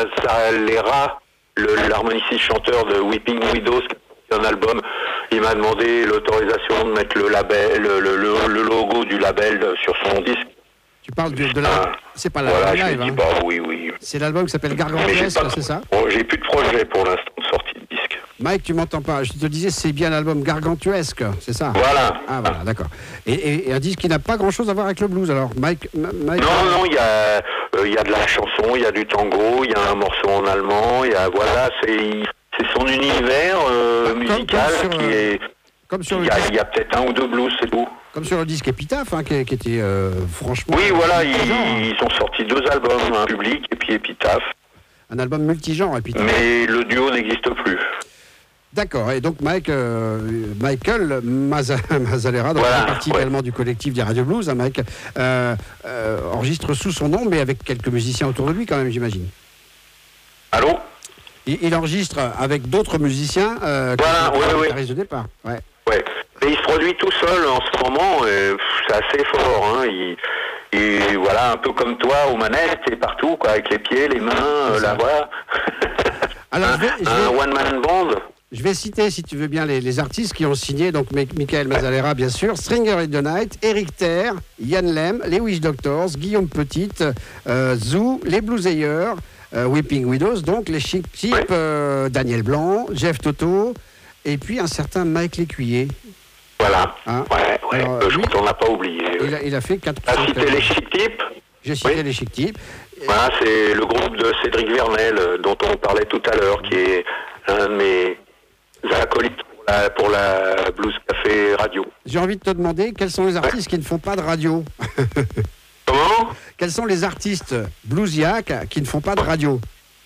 Mazzalera, le, l'harmoniciste chanteur de Weeping Widows, qui a un album, il m'a demandé l'autorisation de mettre le label, le, le, le logo du label sur son disque. tu parles de, de la... Ah, C'est pas l'album voilà, je lui live, ai dit, hein. bah oui, oui. C'est l'album qui s'appelle Mais j'ai Gargantuesque, pas, c'est ça? bon, j'ai plus de projet pour l'instant de sortie de disque. Mike, tu m'entends pas. Je te disais, c'est bien l'album Gargantuesque, c'est ça? Voilà. Ah, voilà, d'accord. Et, et- et un disque qui n'a pas grand-chose à voir avec le blues, alors. Mike... Ma- Mike Non, non, il y a, euh, il y a de la chanson, il y a du tango, il y a un morceau en allemand, il y a, voilà, c'est, c'est son univers euh, Comme- musical comme sur, qui euh, est, Comme sur, il le y a, disque, il y a peut-être un ou deux blues, c'est tout. comme sur le disque Épitaphe, hein, qui, qui était euh, franchement... Oui, voilà, ils, multigenre, hein. ils ont sorti deux albums, un public et puis Épitaphe, Un album multigenre, Épitaphe. mais le duo n'existe plus. D'accord, et donc Mike, euh, Michael Maza- Mazzalera, donc Voilà, fait partie ouais. également du collectif des Radio Blues, hein, Mike, euh, euh, enregistre sous son nom, mais avec quelques musiciens autour de lui quand même, j'imagine. Allô? Il, il enregistre avec d'autres musiciens euh, que Voilà, le ouais, ouais. guitariste de départ. Ouais. Ouais. Mais il se produit tout seul en ce moment, et pff, c'est assez fort, hein. Il, il- voilà, un peu comme toi, aux manettes et partout, quoi, avec les pieds, les mains, euh, la voix. Alors, un je vais- je un vais- one-man band. Je vais citer, si tu veux bien, les, les artistes qui ont signé, donc Mi- Michael Mazzalera, bien sûr, Stringer in the Night, Eric Terre, Yann Lem, les Wish Doctors, Guillaume Petite, euh, Zoo, les Bluesayers, euh, Weeping Widows, donc les Chic Types, Ouais. euh, Daniel Blanc, Jeff Toto, et puis un certain Mike Lécuyer. Voilà. Hein. Ouais, ouais. Alors, Euh, je lui- crois qu'on n'a pas oublié. Il ouais. a, il a fait quatre... T'as cité les Chic Types. J'ai cité Oui. les Chic Types. Voilà, c'est le groupe de Cédric Vernel, euh, dont on parlait tout à l'heure, qui est un de mes acolytes pour la, pour la Blues Café Radio. J'ai envie de te demander, quels sont les artistes qui ne font pas de radio? Comment? Quels sont les artistes bluesiaques qui ne font pas de radio?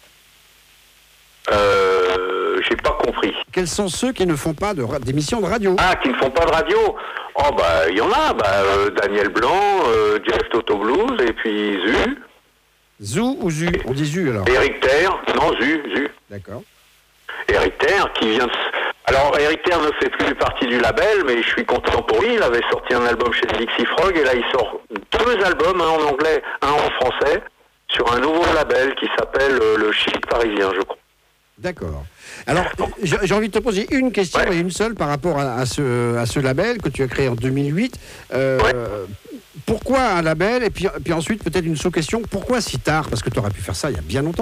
Euh, j'ai pas compris. Quels sont ceux qui ne font pas de ra- d'émissions de radio? Ah, qui ne font pas de radio? Oh, bah, il y en a. Bah, euh, Daniel Blanc, euh, Jeff Toto Blues, et puis Zu, Zou ou Zu? On dit Zu alors. Eric Terre. Non, Zu, Zu. D'accord. Eric Terre, qui vient de... s- Alors, Eric Terre ne fait plus partie du label, mais je suis content pour lui. Il avait sorti un album chez Dixie Frog, et là, il sort deux albums, un en anglais, un en français, sur un nouveau label qui s'appelle euh, le Chic Parisien, je crois. D'accord. Alors, j'ai j'ai envie de te poser une question, Ouais. et une seule, par rapport à, à ce, à ce label que tu as créé en deux mille huit. Euh, Ouais. Pourquoi un label? Et puis, puis ensuite, peut-être une sous-question, pourquoi si tard? Parce que tu aurais pu faire ça il y a bien longtemps.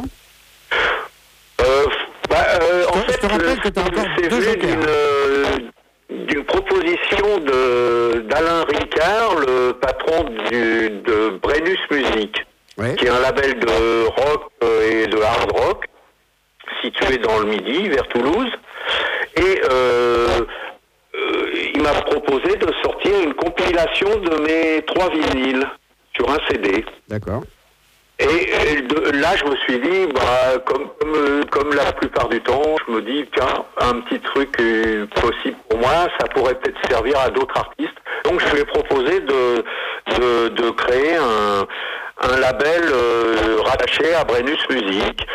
Euh, bah, euh, en Je te- fait, je te rappelle le- que t'as encore c'est deux venu jokers. d'une, euh, d'une proposition de, d'Alain Ricard, le patron du, de Brennus Music, Ouais. qui est un label de rock euh, et de hard rock, situé dans le Midi, vers Toulouse. Et euh, euh, il m'a proposé de sortir une compilation de mes trois vinyles sur un C D. D'accord. Et, et de, là, je me suis dit, bah, comme, comme, euh, comme la plupart du temps, je me dis, tiens, un petit truc euh, possible pour moi, ça pourrait peut-être servir à d'autres artistes. Donc, je lui ai proposé de, de, de créer un, un label euh, rattaché à Brennus Music,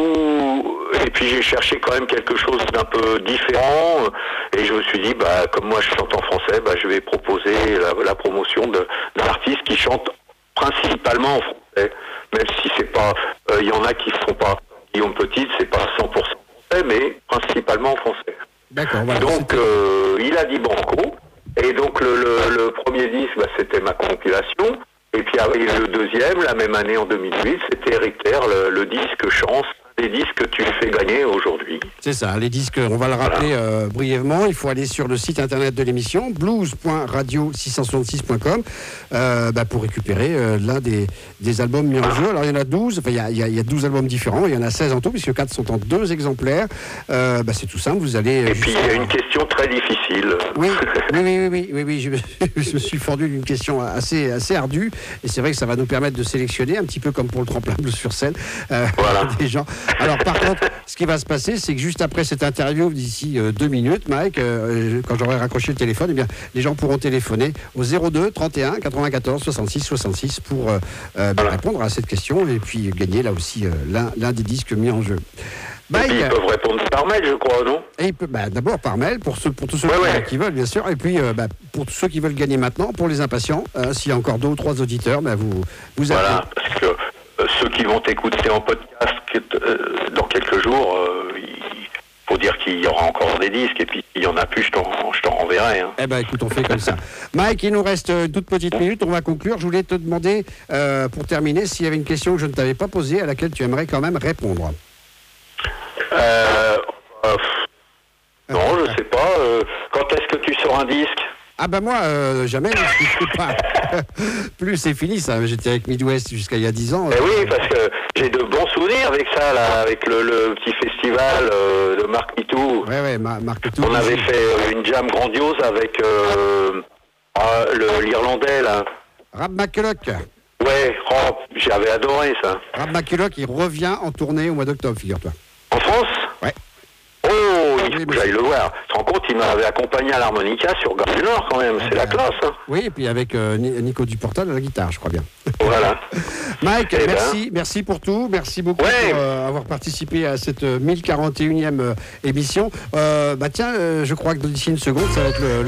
où, et puis j'ai cherché quand même quelque chose d'un peu différent, et je me suis dit, bah, comme moi je chante en français, bah, je vais proposer la, la promotion de, d'un artiste qui chante principalement en français, même si c'est pas, il euh, y en a qui font pas. Guillaume Petit, c'est pas cent pour cent français, mais principalement en français. D'accord. Voilà, Donc, euh, il a dit banco, et donc le, le, le premier disque, bah, c'était ma compilation, et puis et le deuxième, la même année en deux mille huit, c'était Eric Terre, le, le disque Chance, des disques que tu fais gagner aujourd'hui. c'est ça, les disques, on va le rappeler euh, brièvement. Il faut aller sur le site internet de l'émission, blues point radio six cent soixante-six point com, euh, bah, pour récupérer euh, l'un des, des albums mis en jeu. Alors, il y en a douze, enfin, il y a, il y a, il y a douze albums différents, il y en a seize en tout, puisque quatre sont en deux exemplaires. Euh, bah, c'est tout simple, vous allez. Et puis, il y a une question très difficile. Oui, oui, oui, oui, oui, oui, oui, je, me, je me suis fendu d'une question assez, assez ardue, et c'est vrai que ça va nous permettre de sélectionner, un petit peu comme pour le tremplin bleu sur scène, euh, Voilà. des gens. Alors, par contre, ce qui va se passer, c'est que juste après cette interview, d'ici euh, deux minutes, Mike, euh, quand j'aurai raccroché le téléphone, eh bien, les gens pourront téléphoner au zéro deux trente et un quatre-vingt-quatorze soixante-six soixante-six pour euh, euh, bah, répondre à cette question et puis gagner là aussi euh, l'un, l'un des disques mis en jeu. Et puis, ils peuvent répondre par mail, je crois, non? Et peut- bah, d'abord par mail pour ceux, pour tous ceux Ouais, qui, ouais. qui veulent, bien sûr, et puis euh, bah, pour tous ceux qui veulent gagner maintenant, pour les impatients, euh, s'il y a encore deux ou trois auditeurs, bah, vous vous appelez. Voilà, parce que euh, ceux qui vont t'écouter en podcast euh, dans quelques jours, euh, il faut dire qu'il y aura encore des disques, et puis s'il y en a plus, je t'en, je t'en renverrai. Hein. Eh ben écoute, on fait comme ça. Mike, il nous reste une toute petite minute, on va conclure. Je voulais te demander, euh, pour terminer, s'il y avait une question que je ne t'avais pas posée, à laquelle tu aimerais quand même répondre. Euh, euh, non, je sais pas. Euh, quand est-ce que tu sors un disque? Ah ben moi, euh, jamais, je sais pas. Plus c'est fini ça, j'étais avec Midwest jusqu'à il y a dix ans. Eh oui, parce que j'ai de bons souvenirs avec ça, là, avec le, le petit festival euh, de Marc Pitou. Ouais, ouais, Mar- Marc tout. On avait fait euh, une jam grandiose avec euh, ah, le, l'Irlandais, là. Rab McCulloch. Ouais, oh, j'avais adoré ça. Rab McCulloch, il revient en tournée au mois d'octobre, figure-toi. En France? Ouais. Oh, il Oui, faut que mais- j'aille le voir. Tu te rends compte, il m'avait accompagné à l'harmonica sur Gare du Nord, quand même. C'est la classe, hein. Oui, et puis avec euh, Ni- Nico Duportal à la guitare, je crois bien. Voilà. Mike, Eh ben. merci, merci pour tout, merci beaucoup Ouais. pour euh, avoir participé à cette euh, mille quarante et unième euh, émission. Euh, bah tiens, euh, je crois que d'ici une seconde, ça va être le